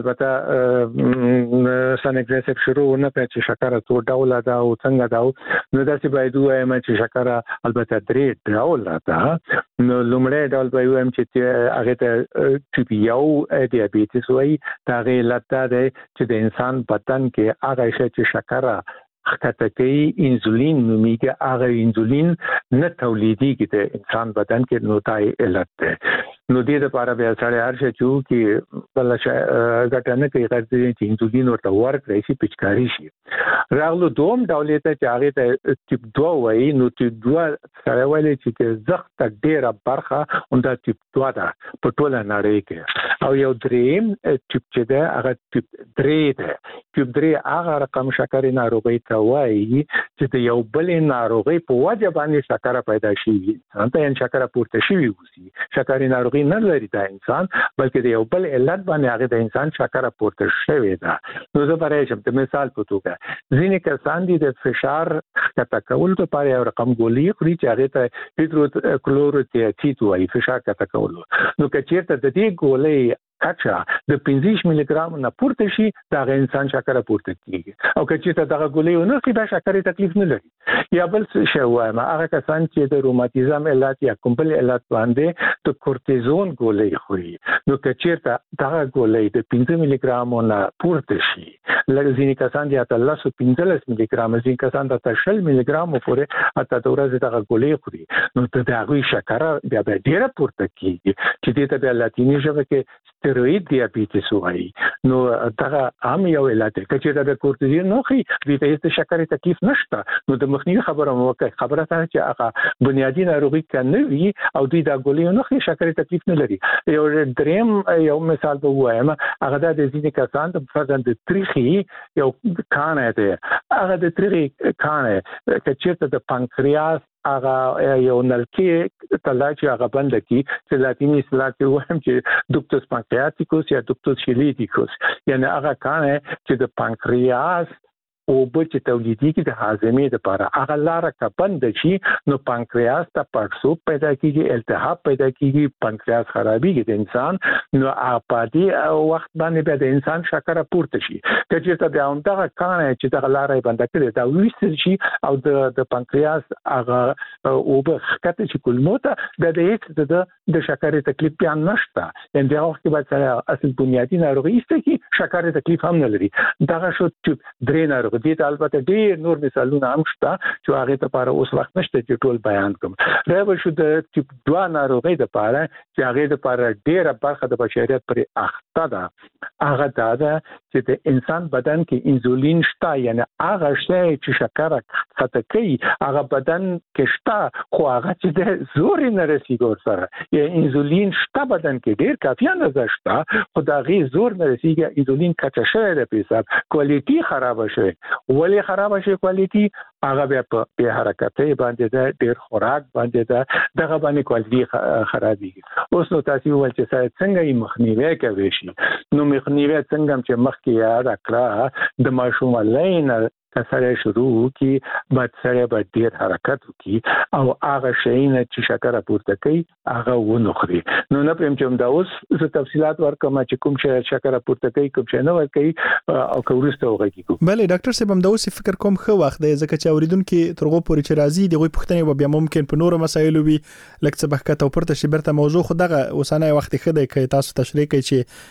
البته سانګریسیف شروع نه پېچ شکره څو ډول ده او څنګه ده نو داسې باید وایم چې شکره البته درې ډول ده نو لومړی ډول به وایم چې هغه ته ټیپ یو دیابیټس وایي دا غي لته ده چې د انسان بدن کې هغه شی چې شکره خطه کوي انسولین نوميږي هغه انسولین نه تولیديږي د انسان بدن کې نو تای علت ده نو دې لپاره به سړی هر شي چې بل شي غټنه کوي غږی چې انسولین ورته ورکړي شي پچکاری شي راغلو دوم ډول ته چې هغه ته ټیپ دوه وایي نو ټیپ دوه سره وایي چې زخت ډیره برخه اوندا ټیپ دوه ده په ټوله نړۍ کې او یو دریم ټیپ چې ده هغه ټیپ درې ده ټیپ درې هغه رقم شکرې ناروغي ته وایي چې د یو بل ناروغي په وجه باندې شکره پیدا شي ځانته یې شکره پورته شي وي شکرې ناروغي نه لري دا انسان بلکې د یو بل علت باندې هغه د انسان شکره پورته شوی دا نو زه برای شم ته مثال په توګه ځینې کسان دي د فشار کته کول لپاره یو رقم ګولۍ خوري چې هغه ته هیدرو کلوروتیاتیت وایي فشار کته کول نو که چیرته د دې ګولۍ کچا د پنځه ملي ګرام نه پورته شي دا انسان شکره پورته کیږي او که چې دغه ګولۍ نه کې دا شکرې تکلیف نه لري یا بل څه وایم هغه کسان چې د روماتیزم علت یا کوم بل علت باندې د کورتیزون ګولۍ خوري نو که چې دغه ګولۍ د پنځه ملي ګرام نه پورته شي لکه ځینې کسان دي اته لس پنځلس ملي ګرام ځینې کسان د شل ملي ګرام پورې اته د ورځې دغه ګولۍ خوري نو ته دغه شکره بیا ډیره پورته کیږي چې دې ته بیا لاتینی ژبه کې steroid diabetes وایي نو دا هم یو علت دی چې دا کورتیزون نه خي د دې شکرې تکلیف نشته نو د مخنیوي خبره مو کوي خبره ده چې هغه بنیادی ناروغي کنه وي او دوی دا ګولۍ نه خي شکرې تکلیف نه لري یو دریم یو مثال به وایم هغه د ځینې کسان د فرضاً د تریخي یو کانه ده هغه د تریخي کانه چې چیرته د پانکریاس هغه یو نلکې تلاچ هغه بند کی چې لاتینی اصطلاح کې وایم چې دوکتوس پانکریاتیکوس یا دوکتوس شیلیتیکوس یعنی هغه کانه چې د پانکریاس او به چې تولیدي د هاضمې لپاره هغه لار کا بند شي نو پانکریاس ته پړسوب پیدا کیږي التهاب پیدا کیږي پانکریاس خرابېږي د انسان نو اپادي وخت باندې به د انسان شکره پورته شي چې ته بیا هم دا کانه چې د لارې بند کړي دا وېستل شي او د د پانکریاس هغه او به خطه چې کولموته د دې د د شکرې تکلیف بیا نشته ان دا وخت به سره اصل بنیادی ناروغي است کی شکرې تکلیف هم نه لري دا شو چې درې ناروغي دي البته ډیر نور مثالونه هم شته چې هغه ته لپاره اوس وخت نشته چې ټول بیان کوم راو شو د ټیپ دوه ناروغي لپاره چې هغه لپاره ډیره برخه د بشریت پر اخته ده هغه دا چې د انسان بدن کې انسولین شته یعنی هغه شی چې شکره خطه کوي هغه بدن کې شته خو هغه چې د زور نه رسیږي سره یا انسولین شته بدن کې ډیر کافي اندازه شته خو دا غي زور نه رسیږي انسولین کچا شوی د پیساب کوالټي خراب شوی ولې خراب شي کوالټي هغه بیا په حرکتې باندې ده ډیر خوراک باندې ده دغه باندې کوالټي خرابېږي اوس نو تاسو ول چې څنګه یې مخنیوي کوي شي نو مخنیوي څنګه چې مخکې یاد کړه د ماشوم لین کسره شروع کی بعد سره به ډیر حرکت وکي او هغه شی نه چې شکره پورته کوي هغه ونخري نو نه پم چې دا اوس څه تفصيلات ورکوم چې کوم شی شکره پورته کوي کوم شی نه ورکوي او کورسته وږي کو بله ډاکټر صاحب هم دا اوس فکر کوم خو وخت دی ځکه چې اوریدونکو ترغو پورې چې راځي دغه پوښتنه به بیا ممکن په نورو مسایلو وي لکه څه بحث او پورته شي برته موضوع خو دغه اوسانه وخت خدای کوي تاسو تشریح کوي چې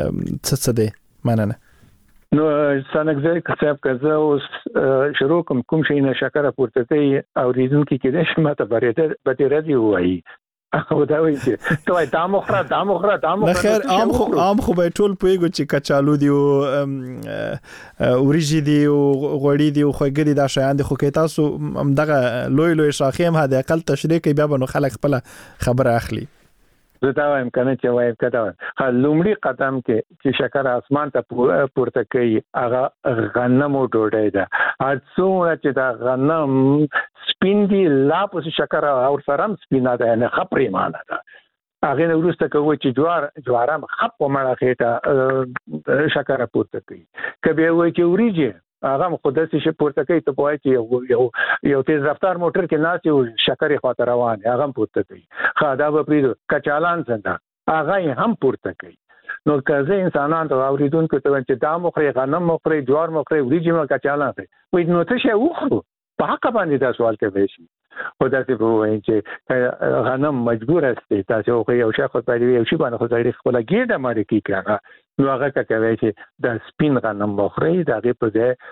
څه څه دی مننه نو سانګزای کسب کزه اوس شروع کوم کوم شي نه شکره پورته کوي او ریزونکو کې د شماته بریته به راځي وایي او دا وایي چې ته دا مخره دا مخره دا مخره خیر عام خو عام خو به ټول پویګو چې کچالو دی او اوریجی دی او غوړی دی او خوګری دا شیان دي خو کې تاسو دغه لوی لوی شاخیم هدا اقل تشریح کوي بیا به نو خلک خپل خبره اخلي زه دا وایم کنه چې وایم کدا لومړی قدم کې چې شکر اسمان ته پورته کوي هغه غنم او ډوډۍ ده اڅو چې دا غنم سپین دی لا په شکر او سرم سپینا ده نه خپري معنی ده هغه نو ورسته کوي چې جوار جوارم خپ په مړه خېټه شکر پورته کوي کبه وای چې وریجه هغه خودسي شي پورته کوي ته پوهی چې یو یو تیز رفتار موټر کې ناس یو شکرې خاطر روان هغه پورته کوي خادا به پریدو کچالان څنګه هغه هم پورته کوي نو کله انسانان ته اوریدونکو ته چې دا مخري غنم مخري جوار مخري وریجې مخ کچالان کوي وای نو ته شی وخورو په حق باندې دا سوال کوي شي خدا ته وایي چې غنم مجبور است تاسو خو یو شخص په دې یو شی باندې خو ځای خپل ګیډه ماره کی کړه نو هغه کوي چې د سپین غنم مخري دا غي په ځای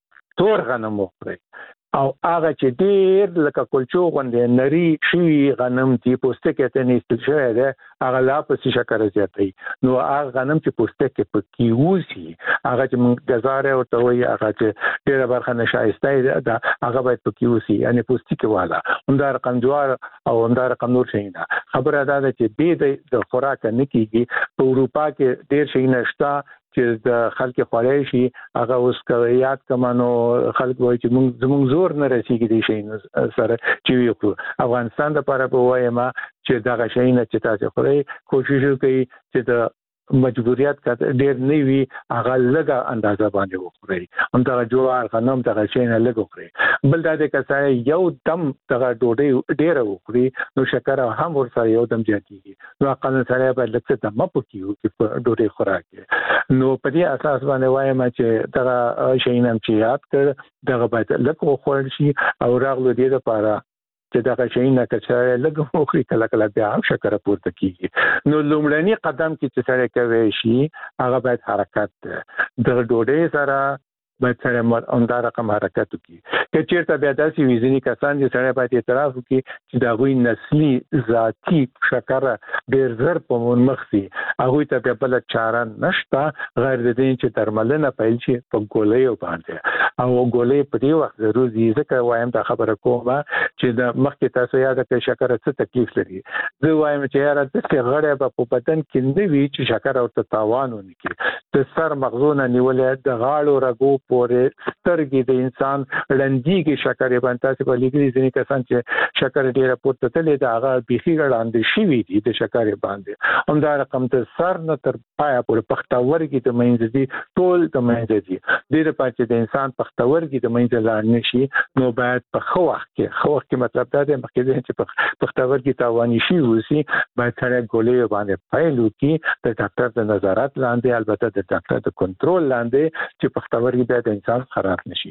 تور غنم مخري او هغه چې ډیر لکه کلچو غوندې نری شي غنم چې پوستکي ته نيستل شوی دی هغه لا په شکر زیاتوي نو هغه غنم چې پوستکي په کیوسی هغه چې موږ غزاره او ته وایي هغه چې ډیره برخه نشایسته ده هغه باید په کیوسی یعنی پوستکي والا همدا رقم جوار او همدا رقم نور شي نه خبره ده چې به د خوراک نه کیږي په اروپا کې ډیر شي نشتا چې د خلک خورای شي هغه اوس کویات کمنو خلک وایي چې موږ زموږ زور نه رسیږي دي شي سره چې یو افغانستان د لپاره په وایم چې دا شي نه چې تاسو خوري کوشش وکړئ چې د مجبوریت کته ډیر نه وي هغه لږه اندازه باندې وخوري هم دا جوړ غنم دا شي نه لږ وخوري بل دا د کسای یو دم دا ډوډۍ ډیر وخوري نو شکر هم ورسره یو دم زیاتیږي نو اقل سره به لکه د مپو کیو چې ډوډۍ خوراک نو په دې اساس باندې وایم چې دا شي نه چې یاد کړ دا باید لږ وخورل شي او راغلو دې لپاره چې دا شي نه کچاره لږ وخوري کله کله بیا شکر پورته کیږي نو لومړنی قدم کې چې سره کوي شي هغه باید حرکت د ډوډۍ سره باید سره اندار رقم حرکت وکړي چې چیرته بیا داسې ویزنی کسان چې سره باید اعتراف وکړي چې دا غوي نسلی ذاتی شکر ډیر زر په مخسي هغه ته بیا بل چاره نشته غیر د دې چې درملنه پیل شي په ګولې باندې او ګولې په دې وخت ضروري ځکه وایم دا خبره کومه چې د مخکې تاسو یاد کړئ شکر څه تکلیف لري زه وایم چې یاره د غړې په بدن کې نه وی چې شکر او تاوان ونکړي د سر مغزونه نیولې د غاړو رګو پورې سترګې د انسان لندېږي شکر باندې تاسو په لګري ځینې کسان چې شکر ډیر پورته تللی دا هغه بيخي ګړاندې شي وي دي د شکر باندې هم دا رقم ته سر نه تر پایا پورې پختاورګي د منځ دي ټول د منځ دي د دې پاتې د انسان پختاورګي د منځ لاړ نشي نو باید په خو وخت کې خو وخت کې مطلب دا دی مخکې چې پختاورګي تاواني شي وسی باید سره ګولې باندې پایلو کې د ډاکټر د نظارت لاندې البته د ډاکټر د کنټرول لاندې چې پختاورګي د انسان خراب نشي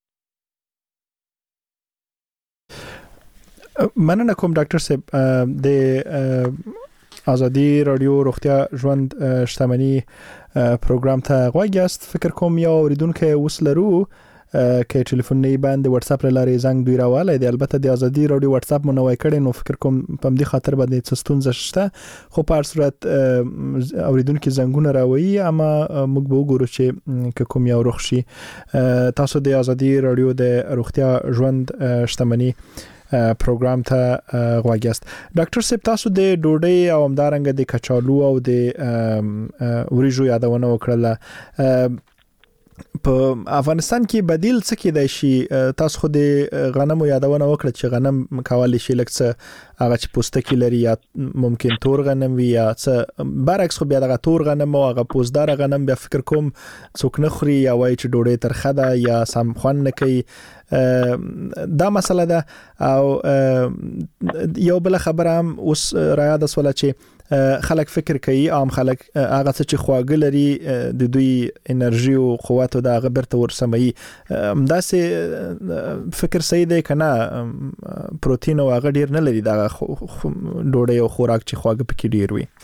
مننه کوم ډاکټر صاحب د ازادي رادیو روغتیا ژوند شتمنی پروګرام ته غوښتل فکر کوم یو اوریدونکو وسلرو کې ټلیفوني باندې واتس اپ لاري زنګ دوی راواله دی البته د ازادي رادیو واتس اپ منوي کړي نو فکر کوم په دې خاطر باندې څستون زشته خو په هر صورت اوریدونکو زنګونه راوي اما موږ به وګورو چې کوم یو روخشي تاسو د ازادي رادیو د روغتیا ژوند شتمنی پروګرام ته غواګست ډاکټر صاحب تاسو د ډوډۍ او همدارنګه د کچالو او د وریجو یادونه وکړه په افغانستان کې بدیل څه کېدای شي تاسو خو د غنمو یادونه وکړه چې غنم کولای شي لکه هغه چې پوستکی لري یا ممکن تور غنم وي یا څه برعکس خو بیا دغه تور غنم او هغه پوزدار غنم بیا فکر کوم څوک نه خوري یا وایي چې ډوډۍ ترخه ده یا سم خوند نه کوي دا مسله ده او یو بل خبره هم اوس را یاد سوله چې خلک فکر کوي عام خلک هغه څه چې خواږه لري د دوی انرژي او قوت او د هغه برته ورسمي همداسې فکر صحیح دی کنه پروتین او هغه ډیر نه لري دا ډوډۍ او خوراک چې خواږه پکې ډیر وي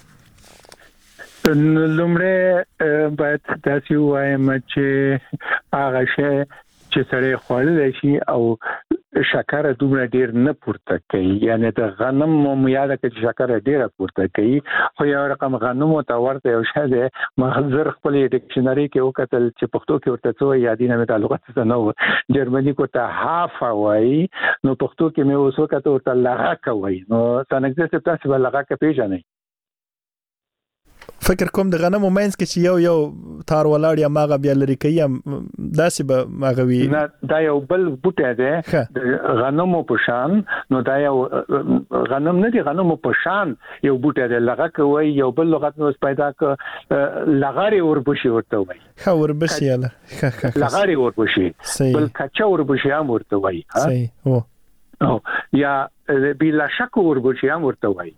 لومړی باید تاسو وایم چې هغه شی چې سره خوړل شي او شکر دومره ډیر نه پورته کوي یعنی د غنم مو یاد کړئ شکر ډیر پورته کوي خو یو رقم غنم او ورته یو شی دی محضر خپل ډکشنری کې وکتل چې پښتو کې ورته څه یادینه مې د لغت څه نه و جرمني کو ته هاف وای نو پښتو کې مې اوس وکړه ورته لغه کوي نو څنګه چې تاسو لغه کې پیژنئ فکر کوم د غنمو مینس کې چې یو یو تار ولاړ یا ماغه بیا لري کوي داسې به ماغوي نه دا یو بل بوټی دی د غنمو په شان نو دا یو غنم نه دی غنمو په شان یو بوټی دی لغه کوي یو بل لغت نو پیدا ک لغاري وربشي ورته وای ها وربشي یاله لغاري وربشي بل کچا وربشي هم ورته وای صحیح او یا بلا شک وربشي هم ورته وای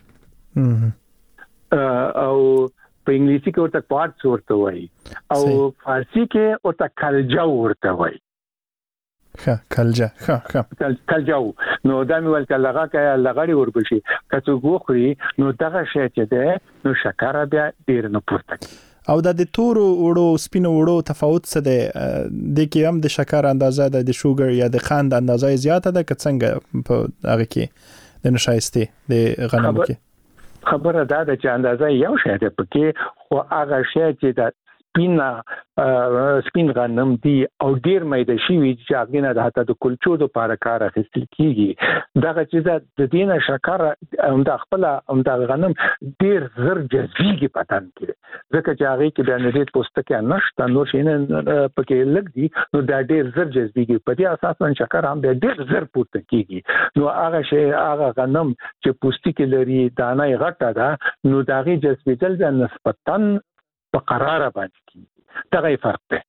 او په انګلیسي کې ورته پارټس ورته وایي او فارسی کې ورته کلجا ورته وایي ښه کلجا ښه ښه کلجا نو دا مې ول کله هغه لغړی وربشي کڅو غوخري نو دغه شی چې ده نو شکر بیا ډیر نه پورته او د د تورو وړو سپینو وړو تفاوت څه ده د کې هم د شکر اندازه ده د شوګر یا د خند اندازه زیاته ده که څنګه په هغه کې د نشایسته د غنمو کې خبره دا ده چې اندازه یو شی ده پکې خو هغه شی چې د سپینا سپین غنم دی او ډیر مېده شي چې هغه نه د حتی د کلچو د لپاره کار اخیستل کیږي دغه چې د دینه شکر هم د خپل هم د غنم ډیر زر جذبيږي پتن کې ځکه چې هغه کې د نریت پوستکي نشته نو شي نه پکې لګ دي نو دا ډیر زر جذبيږي په دې اساس باندې شکر هم ډیر زر پورته کیږي نو هغه شی هغه غنم چې پوستکي لري دانه غټه ده نو دغه جذبېدل د نسبتاً په قرار باندې کی دا غي فرق دی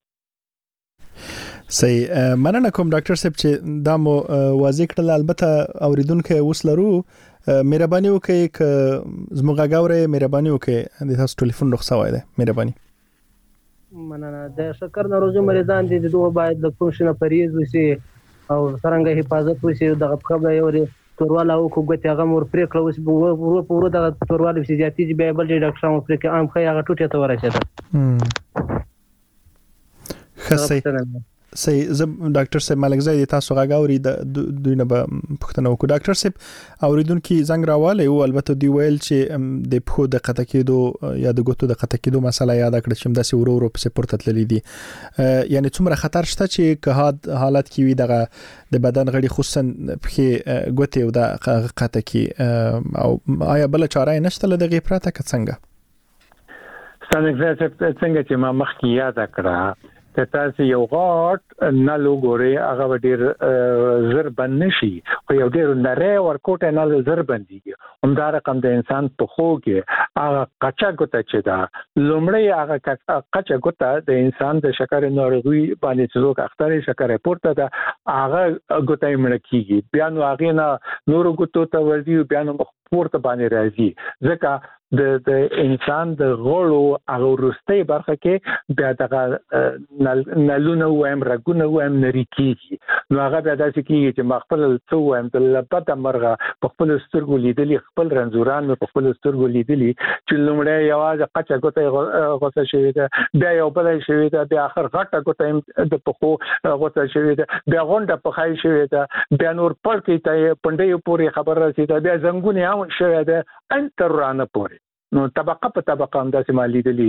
صحیح مننه کوم ډاکټر صاحب چې دا مو واضح کړل البته اوریدونکو وسلرو مهرباني وکړئ ک زموږه غوړې مهرباني وکړئ د تاسو ټلیفون رخصه وای ده مهرباني مننه د شکر ناروغي مریضان دي دوه باید د کوم شنه پریز وسی او څنګه حفاظت وسی دغه خبره یوري تورواله او کوګته هغه مور پرې کړو اوس ورو ورو دغه تورواله چې زیاتی به بل ډاکټر مو پرې کې عام خي هغه ټوټه ته ورسېده خسي صحیح ز ډاکټر صاحب ملک زید تاسو غاوري د دوی نه به پښتنه وکړو ډاکټر صاحب اوریدونکو زنګ راواله او البته دی ویل چې د پخو د قطه کېدو یا د ګوتو د قطه کېدو مسله یاد کړم چې داسې ورو ورو په سپورت تللی دي یعنی څومره خطر شته چې که حالت کې وي دغه د بدن غړي خصوصا په ګوتې او د قطه کې او آیا بل چاره نشته لدغه پراته که څنګه څنګه څنګه چې ما مخکې یاد کړه ته تاسو یو غاټ نه لوګوري هغه ډیر زر بند نشي خو یو ډیر نری ورکوټ نه زر بنديږي هم دا رقم د انسان په خو کې هغه کچا ګوته چې دا لومړی هغه کچا ګوته د انسان د شکر ناروغي باندې څوک اختر شکر پورته دا هغه ګوته مړ کیږي بیا نو هغه نه نور ګوتو ته ورځي بیا نو پورته باندې راځي ځکه د د انسان د غړو هغه ورستۍ برخه کې بیا دغه نلونه وایم رګونه وایم نری کیږي نو هغه بیا داسې کیږي چې مخفل څو وایم د لپته مرغه په خپل سترګو لیدلې خپل رنزوران په خپل سترګو لیدلې چې لومړی یوازې قچه ګوته غوسه شوی ده بیا یو بل شوی ده بیا اخر غټه ګوته د پخو غوسه شوی ده بیا غونډه په خای شوی ده بیا نور پر کې ته پندې پورې خبر رسیده بیا زنګونه هم شوی ده انتر رانه پورې نو طبقه په طبقه هم داسې مالی دي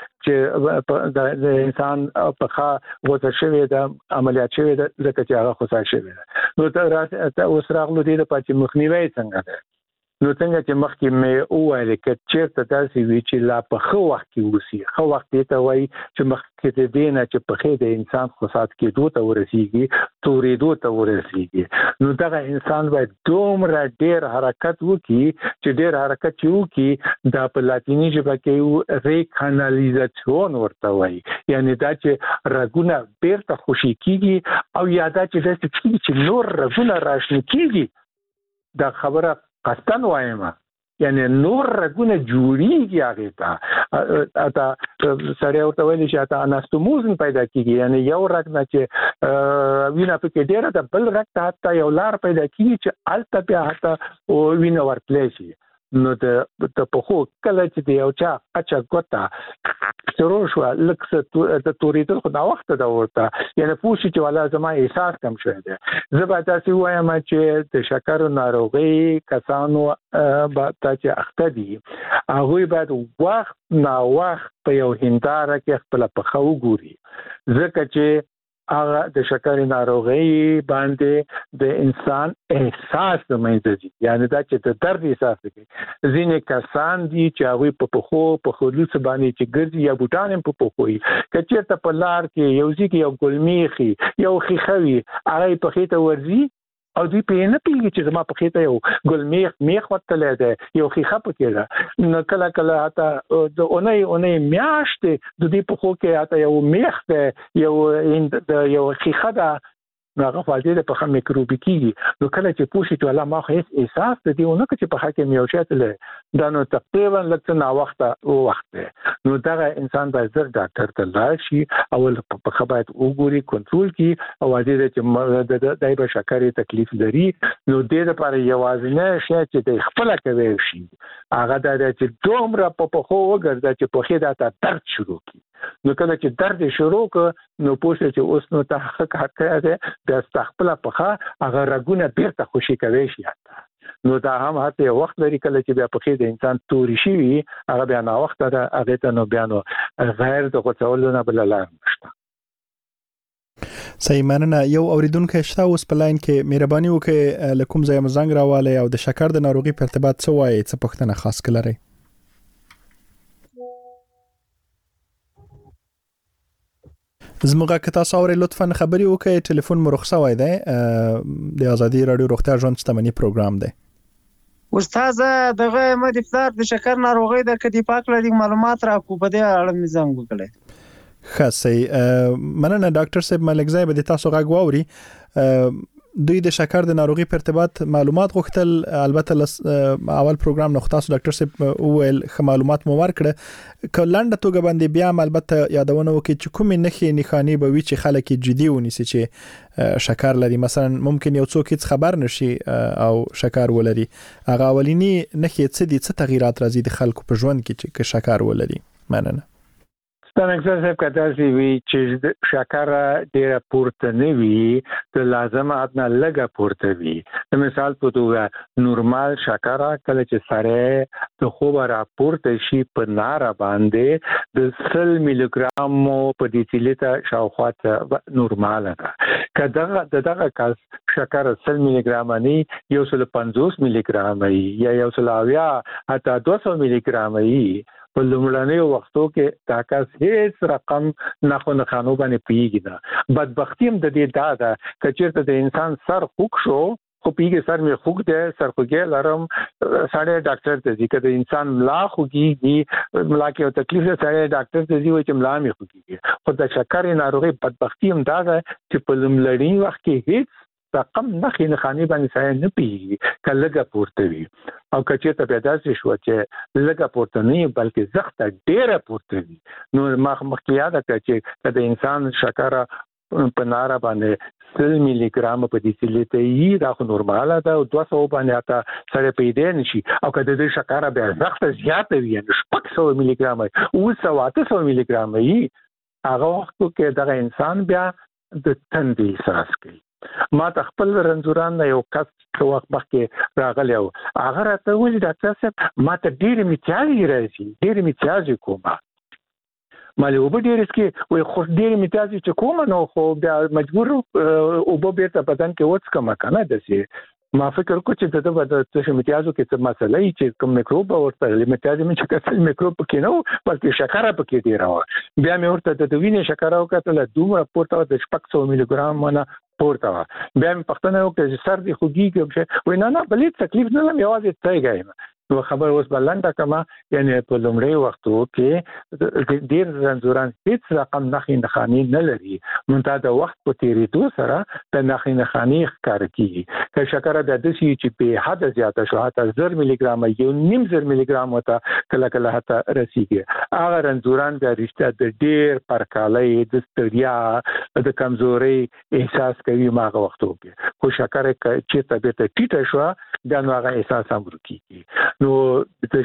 چې د انسان په خا غوسه شوی ده عملیات شوی ده ځکه چې هغه خوشا شوی ده نو ته اوس راغلو دي د پاتې مخنیوي څنګه ده نو څنګه چې مخکې مې وویل چې چیرته داسې وی چې لا په خو وخت کې وسی خو وخت ته وای چې مخکې د دینه چې په خې د انسان خصات کې دوه ته ورسیږي تورې دوه ته ورسیږي نو دغه انسان باید دومره ډیر حرکت وکړي چې ډیر حرکت وکړي د په لاتینی ژبه کې ریکانالیزاسیون ورته وای یعنی دا چې رګونه بیرته خوشي کیږي او یاده چې داسې کیږي چې نور رګونه راشنه کیږي دا خبره قصدن وایم یعنی نور رګونه جوړیږي هغه ته اته سړی ورته ویل چې اته اناستوموزن پیدا کیږي یعنی یو رګ نه چې وینا پکې ډیره د بل رګ ته حتی یو لار پیدا کیږي چې الته بیا حتی وینا ورتلی شي نو د د په خو کله چې دی او چا اچا ګوتا ضرور شو لکه د تورېدل خو دا وخت دا ورته یعنی پوښتنه چې ولا زما احساس کم شوی دی زه به تاسو وایم چې د شکر ناروغي کسانو به تاسو اخته دي هغه باید وخت نا وخت په یو هنداره کې خپل په خو ګوري ځکه چې هغه د شکر ناروغي باندې د انسان احساس د منځي یعنی دا چې د درد احساس کوي ځینې کسان دي چې هغه په پخو په خلوص باندې چې ګرځي یا بوټان په پخوي کچېرته په لار کې یو ځکه یو ګلمیخي یو خيخوي هغه په خېته ورځي او دوی په نه پیږي چې زما په خېته یو ګلمیخ میخ وتلې ده یو خيخه پکې ده نو کله کله هاته د اونۍ اونۍ میاشتې د دې په خو کې هاته یو میخ ده یو د یو خيخه ده هغه فاضله په خمه میکروبي کیږي نو کله چې پوښي ته الله ما هیڅ احساس د دې اونکه چې په حکم یو شاتله دا نو تقریبا لکه نا وخته وخت نو دا انسان به زر ډاکټر ته لاړ شي او په خبرت وګوري کنټرول کی او دې چې د دای په شکرې تکلیف لري نو دې لپاره یوازینه شی چې د خپل کوي شي هغه د چې دومره په خو وګرځي چې په خې دا درد شروع کی نو کله چې درد شروع ک نو پوښتنه چې اوس نو ته حق حق ده د استخپل پخا هغه رګونه بیرته خوشي کوي شي نو دا هم هته وخت لري کله چې بیا په کې د انسان توري شي هغه بیا نه وخت ده هغه ته نو بیا نو غیر د غوڅولونه بل لا نشته صحیح مننه یو اوریدونکو شته اوس په لاین کې مهرباني وکړئ لکم زای مزنګ راواله او د شکر د ناروغي په ارتباط څه وایي څه پوښتنه خاص کړئ زموږه که تاسو اورئ لطفا خبري وکړئ ټلیفون مو رخصه وای دی د ازادي رادیو روغتیا ژوند شتمنۍ پروګرام دی استاد دغه مدفدار د شکر ناروغي د کدي پاک لري معلومات راکو په دې اړه مزنګ وکړي خاصه مننه ډاکټر صاحب ملک زای به تاسو غږ واوري دوی د شکر د ناروغي په ارتباط معلومات غوښتل البته اول پروګرام نو تاسو ډاکټر صاحب اول خ معلومات مو ورکړه کلنډه توګه باندې بیا البته یادونه وکړي چې کومې نخې نښانی به وی چې خلک جدي ونیسي چې شکر لري مثلا ممکن یو څوک هیڅ خبر نشي او شکر ولري هغه اولینی نخې څه دي څه تغیرات راځي د خلکو په ژوند کې چې شکر ولري مننه ستنګ صاحب کدا سی وی چې شکر ډیره پورته نه وي ته لازم اتنا لګه پورته وي مثال په توګه نورمال شکر کله چې سره ته خو را پورته شي په نار باندې د سل ملي ګرام په ډیسیلیټر شاوخوا نورمال ده کدا دغه کس شکر سل ملي ګرام نه یو سل پنځوس ملي ګرام یا یو سل اویا حتی دوه سوه ملي ګرام په لومړنیو وختو کې تاکاس هیڅ رقم نخو نخانو باندې پیږي نه بدبختی هم د دې دا ده چې چیرته د انسان سر خوک شو خو پیږي سر می خوک ده سر خوګه لرم ساړه ډاکټر ته ځي کله انسان ملا خوږي ملا کې تکلیف سره ډاکټر ته ځي وایي چې ملا می خوږي خو د شکر ناروغي بدبختی هم دا ده چې په لومړنی وخت کې هیڅ رقم نخې نخانی باندې سره نه پیږي کله پورته وي او کچې ته پیدا شي چې لږه پورته نه بلکې زخته ډیره پورته وي نو ما مخکې یاد کړ چې د انسان شکر په ناره باندې سل ملي ګرام په ډیسیلیټر یې دا خو نورماله ده او دوه سوه باندې اته سره پیدا نشي او کله د شکر بیا زخته زیاته وي نو شپږ سوه ملي ګرام او سوه اته سوه ملي ګرام یې هغه وخت کې دغه انسان بیا د تندې احساس کوي ما تخپل رنځوران یو کس څو وخت مخکې راغلی او هغه راته ویل ډاکټر صاحب ما ته ډېرې میتیازې راځي ډېرې میتیازې کومه مالې اوبه ډېرې څکې وایي خو ډېرې میتیازې چې کومه نو خو بیا مجبور اوبه بیرته بدن کې وڅکمه که نه داسې ما فکر کو چې د د څه میتیازو کې څه مسله ای چې کوم میکروب ورته میتیازې مې چې کسل میکروب پکې نه و بلکې شکر پکې دی راو بیا مې ورته د وینې شکر او کتل دومره پورته د شپږ سوه ملي ګرام نه پورته بیا مې پښتنه وکړه چې سر دې خوږیږي وای نه نه بلې تکلیف نه لم یوازې ځای نو خبر اوس بلنده کما یعنی په لومړی وختو کې ډیر رنځوران هیڅ رقم نخې نخانی نه لري مونږ د وخت په تیریدو سره د نخې نخانی ښکار کیږي که شکر د دسی چې په حد زیاته شو حتی زر ملي ګرام یو نیم زر ملي ګرام وته کله کله حتی رسیږي هغه رنځوران د رښتیا د ډیر پرکالۍ د ستړیا د کمزوري احساس کوي ماغه وختو کې خو شکر چې طبيعت ټیټه شو دا نو هغه احساس هم ورکیږي نو د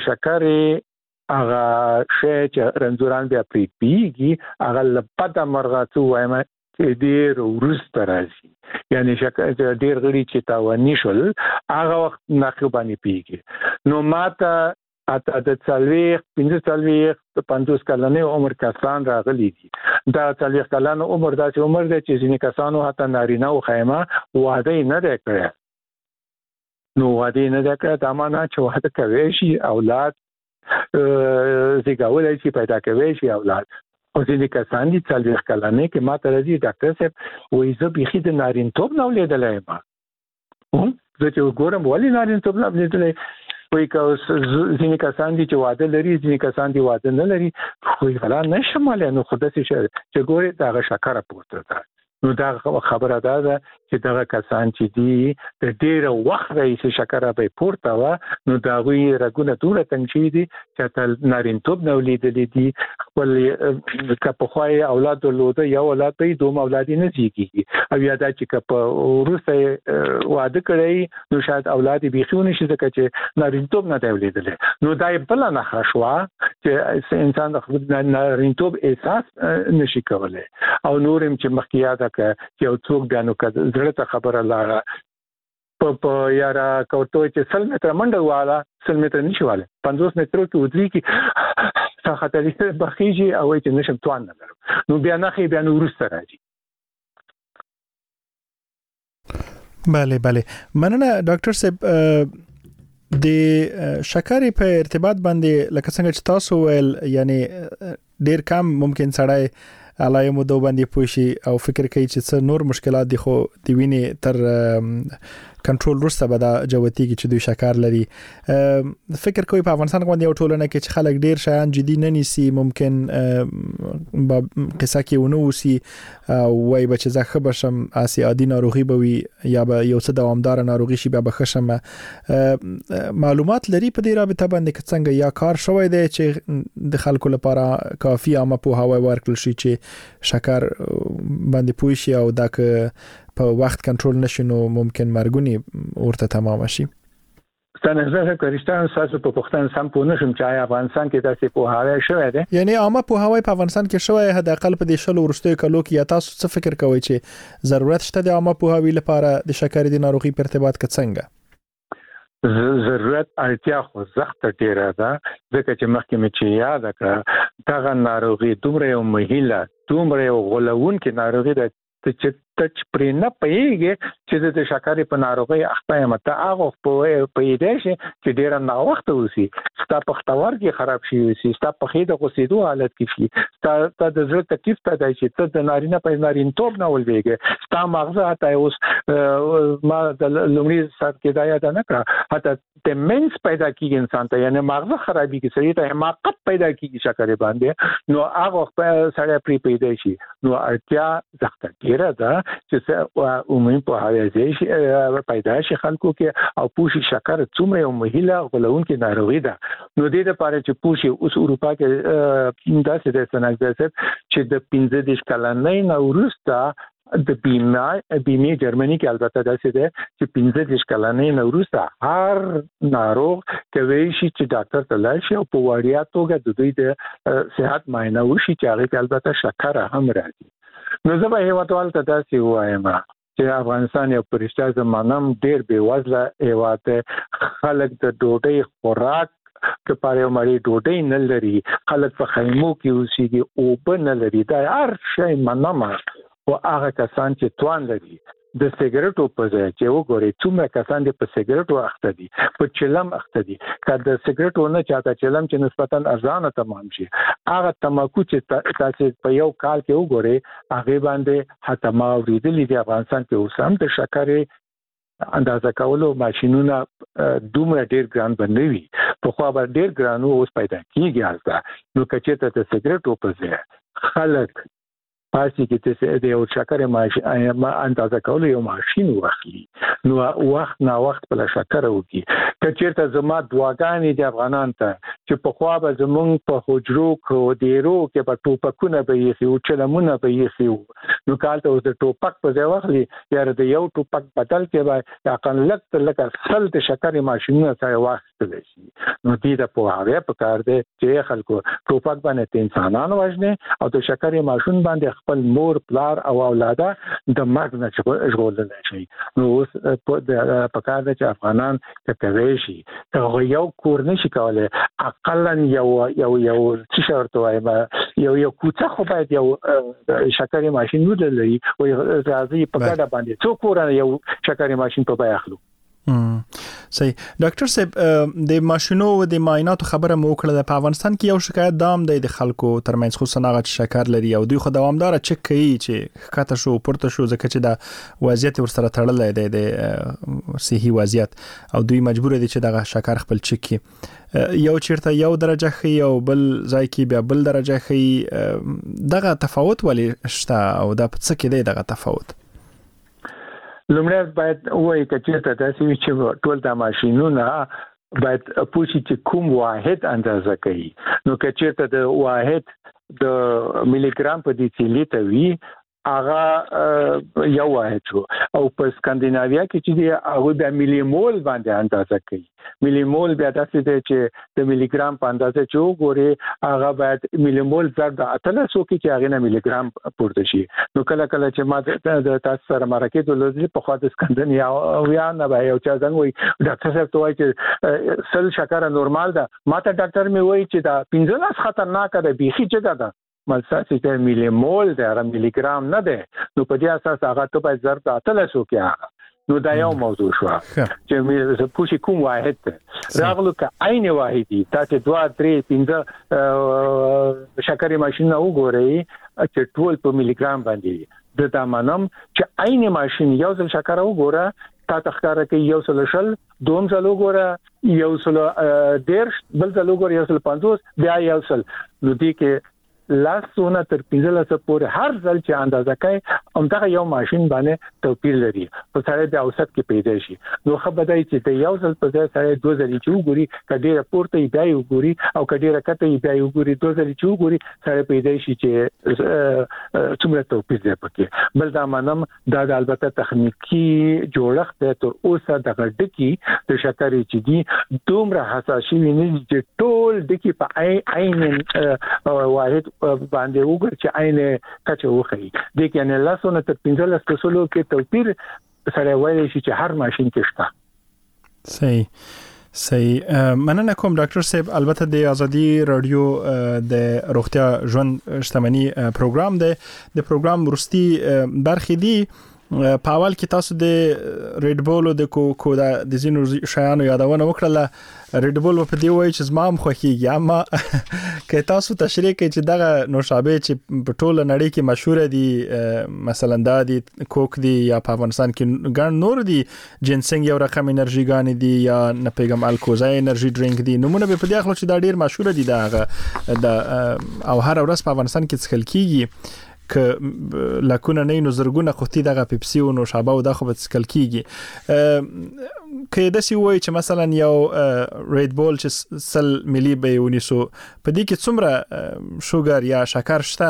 شکرې هغه شی چې رنځوران بیا پرې پیږي هغه لپاره مرغاتو وایم چې ډیر ورسته راځي یعنی شکر ډیر غړي چې تاواني شول هغه وخت نخو باندې پیږي نو ماته اته د څلويخ پنځه څلويخ د پنځوس کلنې عمر کسان راغلي دي دا څلوېښت کلن عمر داسې عمر دی چې ځینې کسانو حتی نارینه او خیمه واده نه دی کړی. نو واده نه دی کړی دا معنا چې واده کوي شي اولاد زیږولی شي پیدا کوي شي اولاد. او ځینې کسان دي څلوېښت کلنې کې ما ته راځي ډاکټر صاحب وایي زه بیخي د نارینتوب نه ولیدلی یم. زه چې ګورم ولې نارینتوب نه ولیدلی وایي که ځینې کسان دي چې واده لري ځینې کسان دي واده نه لري وایي غلا نه شم ولی نو خو داسې چې ګورې د هغه شکره پورته ده. نو دا خبره دا ده چې دغه کسان چې دي د ډېره وخت راهیسې شکره به یې پورته وه نو د هغوی رګونه دومره تنګ شوي دي چې حتی نارینتوب نه ولیدلي دي. خپل که پخوا یې اولاد درلوده یو اولاد به یې دوم اولاد یې نه زیږېږي او یا دا چې که په وروسته یې واده کړی نو شاید اولاد یې بیخي ونه شي ځکه چې نارینتوب نه دی ولیدلی. نو دا یې بله نښه شوه چې انسان د نارینتوب احساس نشي کولی. او نور هم چې مخکې یاده که یو څوک بیا نو که زړه ته خبره لاړه په یاره که ورته وایي چې سل متره منډه واله سل متره نشي والی پنځوس مترو کې ودرېږي خطرې بخیږي او وایي چې نشم توان نه لرم نو بیا نښې بیا نو وروسته راځي. بله بله مننه ډاکټر صاحب. د شکرې په ارتباط باندې لکه څنګه چې تاسو ویل یعنی ډیر کم ممکن سړی علایمو دو باندې پوه شي او فکر کوي چې څه نور مشکلات دي خو د وینې تر کنټرول وروسته به دا جوتیږي چې دوی شکر لري. فکر کوي په افغانستان باندې یو ټولنه کې چې خلک ډیر شیان جدي نه نیسي ممکن با قصه کې ونه وسی وای به چې زه ښه بشم اسی عادي ناروغي به وي یا به یو څه دوامدار ناروغي شي بیا به ښه شم. معلومات لري په دې رابطه باندې که څنګه یا کار شوی دی چې د خلکو لپاره کافي عامه پوهاوی ورکړل شي چې شکر باندې پوه شي او دا که په وخت کنټرول نشي نو ممکن مرګونی ورته تمام شي. څنګه زه کریستان تاسو په پښتون سم پوه نشم چې افغانستان کې داسې پوهاوی شوی دی یعنی عامه پوهاوی په افغانستان کې شوی حد اقل په دې شلو ورستیو کلو کې یا تاسو څه فکر کوئ چې ضرورت شته د عامه پوهاوی لپاره د شکر د ناروغي په ارتباط کې څنګه؟ ضرورت اړتیا خو زخت ډیره ده ځکه چې مخکې مې چې یاد کړه دغه ناروغي دومره یو مهیله دومره یو غولونکې ناروغي ده چې تچ پرې نه پېږي چې د شکرې په ناروغي اخته یم ته هغه په پیدا شي چې ډیره نا وخت وسی ستا پختورګي خراب شي وسی ستا په خېد غوسېدو حالت کې شي ستا د زړه تکلیف پیدا شي ته د نارینه په نارینتوب نه ولېږي ستا مغزه حتی اوس ما د لومړي سات کې دا یاد نه کړه حتی دمنس پیدا کیږي انسان ته یعنی مغزه خرابېږي سړی ته حماقت پیدا کیږي شکرې باندې نو هغه سړی پرې پیدا شي نو اړتیا زخت ډیره ده چې عمومي په حوالې شي پیدا شي خلکو کې او پوشي شکر څومره یو مهیله غولونکې ناروغي ده نو دې لپاره چې پوشي اوس اروپا کې داسې د سنګ داسې چې د پنځه دېرش کلنۍ نه وروسته د بیمه بیمه جرمني کې البته داسې ده چې پنځه دېرش کلنۍ نه وروسته هر ناروغ کوي شي چې ډاکټر ته لاړ شي او په وړیا توګه د دوی د صحت معاینه وشي چې هغه کې البته شکر هم راځي. نو زه به هیوادوال ته داسې وایم چې افغانستان یو پرشته زمانم ډیر بې وزله هیواد دی خلک د ډوډۍ خوراک که پاره یو مړی ډوډۍ نه لري خلک په خیمو کې اوسېږي اوبه نه لري دا هر شی منمه او هغه کسان چې توان لري د سیګریټو په ځای چې وګوري څومره کسان دي په سیګریټو اخته دي په چلم اخته دي که د سیګریټو نه چاته چلم چې نسبتا ارزانه تمام شي هغه تماکو چې تاسو په یو کال کې وګوري هغه باندې حتی ما ورېدلې د افغانستان کې اوس هم د شکرې اندازه کولو ماشينونه دومره ډیر ګران بنوي په خو به ډیر ګرانو اوس پیدا کیږي حالته نو کچې ته د سیګریټو په ځای خلک پاسې کې ته د یو شکرې ماشين اندازه کولو یو ماشين واخلي نو وخت نا وخت په شکر وکي کچې ته زما دواګانې د افغانان ته چې په خو به زمونږ په حجرو کو دیرو کې په ټوپکونه به یې او چلمونه به یې نو کالته اوس د ټوپک په ځای واخلي یا د یو ټوپک بدل کې به اقل لکه لکه سل د شکرې ماشينونه سره واخستل شي نو دې د په هغه په کار دی چې خلکو ټوپک باندې انسانان وژني او د شکرې ماشين باندې خپل مور پلار او اولاده د مرګ نه ژغورل شي نو اوس په کار دی چې افغانان کوي شي یو کور نشي کولای اقلا یو یو یو څه ورته وایم یو یو کوڅه خو باید یو شکرې ماشين ولري او راځي په ګډه باندې څوک ورته یو شکرې ماشين په بیا اخلو. صحیح. ډاکټر صاحب د ماشینو او د معایناتو خبره مو کړله. په افغانستان کې یو شکایت دام دی د خلکو ترمنځ، خو سناغه شکر لري او دوی خو دوامدار چک کوي چې خاطر شو پورته شو ځکه چې دا وضعیت ورسره تړلې دی د صحي وضعیت او دوی مجبور دي چې دغه شکر خپل چک کی. یو چیرته یو درجه خي او بل ځای کې بیا بل درجه خي. دغه تفاوت ولې شته او دا په څه کې دی دغه تفاوت؟ لومړی باید وایي چې تاسو چې ټول د ماشينونو باید پوښتنه چې کوم واحد اندازه کوي. نو که چیرته د واحد د ملي ګرام په ډیسیلیټر وی هغه یو واحد شو او په سکندیناویا کې چې دی هغه د ملي مول باندې اندازه کوي. ملي مول بیا داسې دی چې د ملي ګرام په اندازه چې وګوري هغه باید ملي مول ضرب د اتلسو کې چې هغه نه ملي ګرام پورته شي. نو کله کله چې ما د تاسو سره مرکه د لوزي په خاطر سکندیناویا او یا نه به یو چا ځان وای ډاکټر صاحب ته وای چې سل شکر نورمال ده، ما ته ډاکټر می وای چې دا پنځه خطرناک ده، بيخي جګه ده. ملساسي ته ملي مول ده، هغه ملي ګرام نه ده. نو په دې اساس هغه ته باید ضرب د اتلسو کې. نو دا یو موضوع شو چې موږ پوښي کوم واحد ته راغلو که عین واحدی تاسو دوه درې پنځه شکرې ماشين وګورئ چې ټول په ملي ګرام باندې د تمام چې عین ماشين یو ځل شکر وګوره تا تخکاره کې یو ځل شل دوم ځل وګوره یو ځل ډیر بل ځل وګوره یو ځل پنځوس بیا یو ځل. نو دې کې لاسونه تر پنځلسه پورې هر ځل چې اندازه کوي همدغه یو ماشين باندې توپیر لري. په سره د اوسط کې پیدا شي. نو خبردای چې د یو ځل په ځای سره دوه ځل چې وګوري کډیره پورته یې بیا وګوري او کډیره کته یې بیا وګوري دوه ځل چې وګوري سره پیدا شي چې څومره توپیر دی پکې. بل دا منم دا د البته تخنیکی جوړښت تر اوسه د غډکی د شکرې چې دي دومره حساسي نه چې ټول دکی په عین واحد باندې وګور چې عین کچه وخی. د کې نه لاسونه تر پنځلس کسلو کې توپیر سره وایي چې هر ماشين کې شته. صحیح صحیح. مننه کوم ډاکټر صاحب. البته د ازادي رادیو د روغتیا ژوند شتمنۍ پروګرام دی د پروګرام ورستي برخې دي. په اول کې تاسو د ریډ بول او د کوکو د زینو شیانو یادونه وکړه. ریډ بول په دی وایي چې زما هم خوښیږي، اما که تاسو تشریح کوي چې دغه نوشابه چې په ټوله نړۍ کې مشهور دي مثلا دا دي کوک دي یا په افغانستان کې ګڼ نور دي جنسنګ یو رقم انرژي ګانې دي یا نه پیغام الکوزا انرژي ډرینک دي نمونه به په دې اخلو چې دا ډیر مشهور دي دغه او هر ورځ په افغانستان کې څخل کیږي که لکونه نه نو زرګونه قوتي دغه پیپسي او نوشابه او د خو به څکل کیږي. که د سی وای چې مثلا یو ریډ بول چې سل ملي به ونیسو په دې کې څومره شوګر یا شکر شته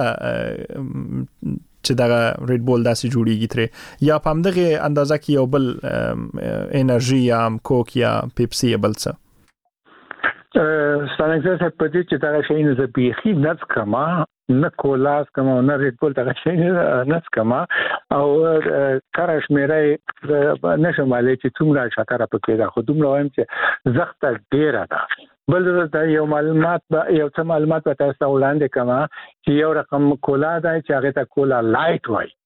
چې دغه ریډ بول داسې جوړیږي ترې یا په همدغه اندازه کې یو بل انرژي یا کوک یا پیپسي یا بل څه؟ ستانګزه څه په دې چې دا شي نه د بيخي نڅ کما نه کولاس کما نه ریډ بول دا شي نه نڅ کما او کارش مېره نشماله چې څومره شکر پکې دا خو دومره وایم چې زخت ډیره ده. بل دا یو معلومات یو څه معلومات به تاسو وړاندې کما چې یو رقم کولا دا چې هغه ته کولا لایټ وای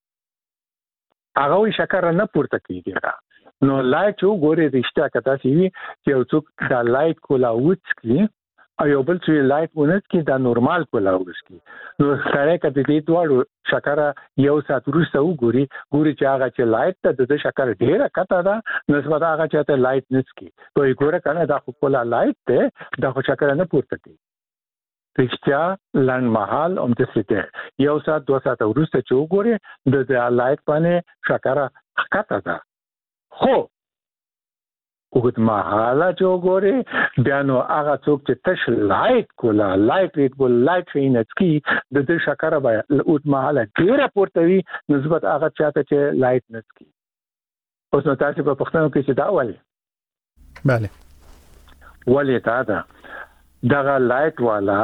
هغه شکر نه پورته کیږي. نو لایټ وګورئ رښتیا کته سی چې یو څوک دا لایټ کولا وڅکي او یو بل چې لایټ ونس کې دا نورمال کولا وڅکي نو سره کته دې دوړو شکر یو سات وروسته وګوري ګوري چې هغه چې لایټ ته د شکر ډیره کته ده نسبت هغه چې ته لایټ نسکي په ګوره کنه دا خو کولا لایټ ته دا خو شکر نه پورته کوي. رښتیا لاند محل هم د سته یو سات دوه سات وروسته چې وګوري د لایټ باندې شکر کته ده. خو وګت مهاله چې وګوري بیا نو هغه څوک چې تش لایټ کولا لایټ ریډ بول لایټ فینټسکی د دې شکر به اوت مهاله ډیره پورته وي نسبت هغه چاته چې لایټ نسکی. اوس نو تاسو په پښتنو کې چې دا ولې bale ولې تا دا دغه لایټ والا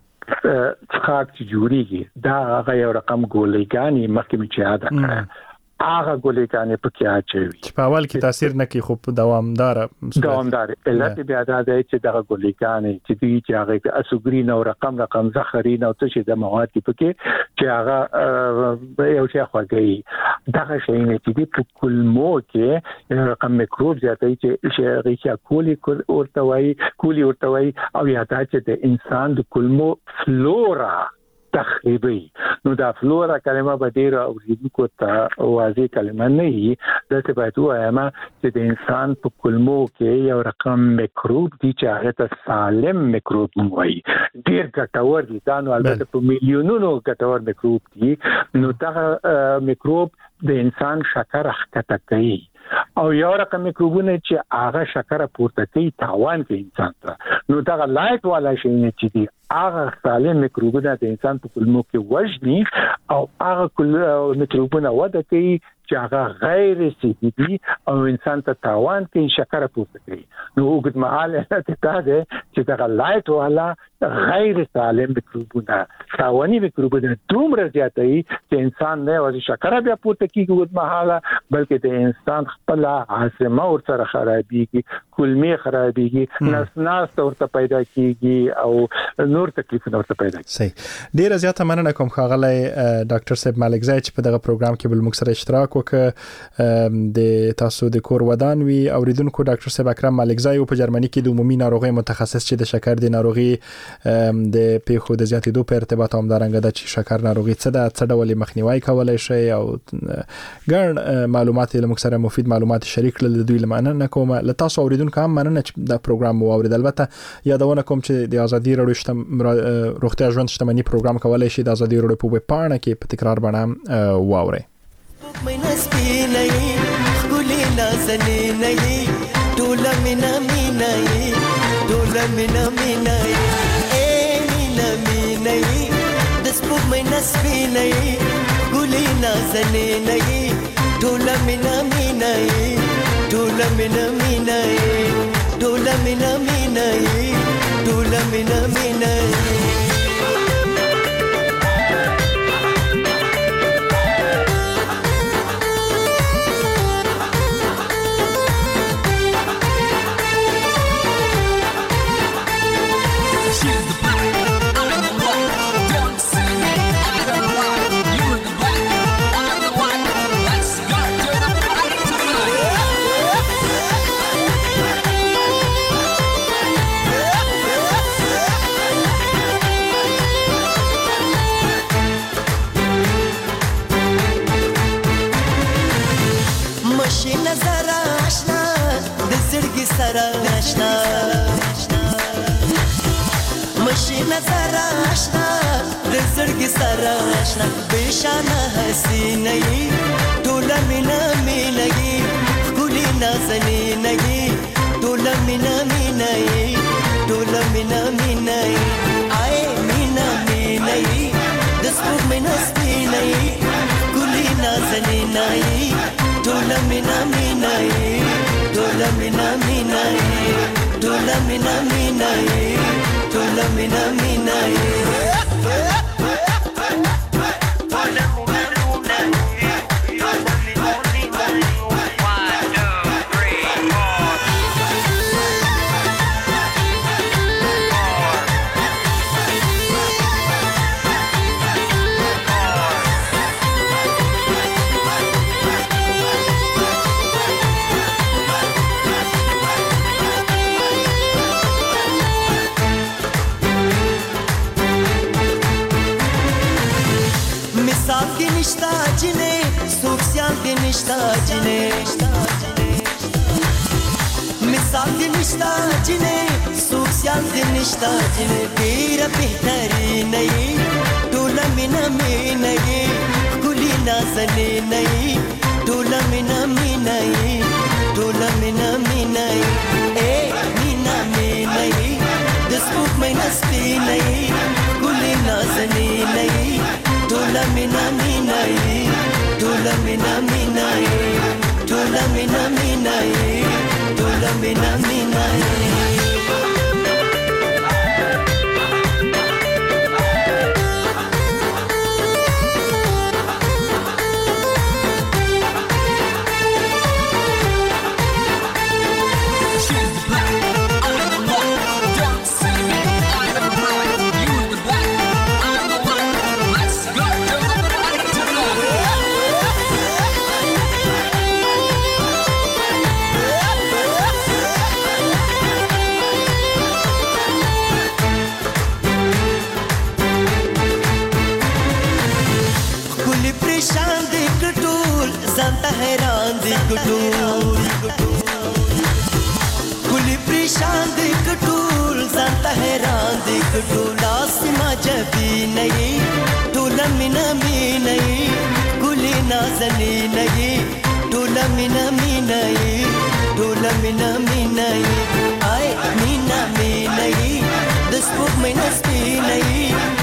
څخه چې جوړیږي دا هغه یو رقم ګولېګانی مخکې چې یاد کړه هغه ګولېګانې پکې اچوي چې په اول کې تاثیر نه کوي خو په دوامدار دوامدار علت بیا دا دی چې دغه ګولېګانې چې دوی چې هغه اسوګرین او رقم رقم زخرین او څه چې د مواد پکې چې هغه یو شی خوږي دغه شی نه چې په کولمو کې رقم میکروب زیاتې چې هغه کې کولی ورته وایي کولی ورته وایي او یا دا چې د انسان د کولمو فلورا تخریبي نو دا فلورا کلمه به ډیر اوریدونکو ته واضح کلمه نه وي دا څه باید وایم چې د انسان په کولمو کې یو رقم میکروب دي چې هغه ته سالم میکروب وایي ډیر ګټور دي دا نو البته په میلیونونو ګټور میکروب دي نو دا میکروب د انسان شکر ښکته کوي او یو رقم میکروبونه چې هغه شکر پورته کوي تاوان کوي انسان ته نو دا لایټ والا شي چې دي هغه سالم میکروبونه د انسان په کولمو کې وژني او هغه میکروبونه وده کوي چې هغه غیر صحي دي او انسان ته تاوان کوي شکر پورته کوي نو وګت مهاله ته ده چې دا لایټ والا غیر سالم میکروبونه تاواني میکروبونه دومره زیاتوي چې انسان نه وځي شکر بیا پورته کوي وګت مهاله بلکې د انسان خپل عاصمه ورسره خرابيږي کولمې خرابيږي نس ناس ورته پیدا کیږي او نور تکلیفونه ورته پیدا کیږي صحیح ډیره زیاته مننه کوم خاغلی ډاکټر صاحب ملک زای چې په دغه پروګرام کې بل موږ سره اشتراک وکړ د تاسو د کور ودان وی اوریدونکو ډاکټر صاحب اکرم ملک زای په جرمني کې د عمومي ناروغي متخصص چې د شکر د ناروغي د پیښو د زیاتېدو په ارتباط هم دارنګ د چې شکر ناروغي څه د څه ډول مخنیوي کولای شي او ګڼ معلومات له موږ سره مفید معلومات شریک کړل د دوی لمنه کوم له تاسو اوریدونکو هم مننه چې د پروګرام مو اوریدل البته یادونه کوم چې د ازادي رادیو شته روغتیا ژوند شتمنۍ پروګرام کولای شي د ازادي رادیو په پاڼه کې په تکرار باندې واوري مینه سپینې ګلې نازنې نه ټوله مینه مینه ټوله مینه مینه اے مینه مینه د سپوږ مینه سپینې ګلې نازنې نه ټوله مینه مینه ټوله مینه مینه ټوله مینه مینه ټوله مینه مینه سره آشنا مشینه سره آشنا د زړګي سره آشنا بشانه حسینه ټوله مینا مینه ګلې نازنې نه ټوله مینا مینه ټوله مینا مینه آی مینا مینه د سپوږ مینا سپینه ګلې نازنې نه ټوله مینا مینه ټوله مینا مینا ټوله مینا مینا ټوله مینا مینا نشتا جنې سوکسیان دې نشتا جنې مثال دې نشتا جنې سوکسیان دې نشتا جنې ډېره بهترینه یې ټوله مینه مینه یې ښکلي نازنینه یې ټوله مینه مینه یې ټوله مینه مینه یې ای مینه مینه یې د سپوږمۍ نه سپینه یې ښکلي نازنینه یې ټوله مینا مینا ټوله مینا مینا ټوله مینا مینا ټوله مینا مینا کلی پریشان دی کټول ځانته حیران دی کټول کلی پریشان دی کټول ځانته حیران دی کټول اسما جبی نه ټول مینا مینا کلی نازنی نه ټول مینا مینا ټول مینا مینا آی مینا مینا د سپوږمۍ نسبی نه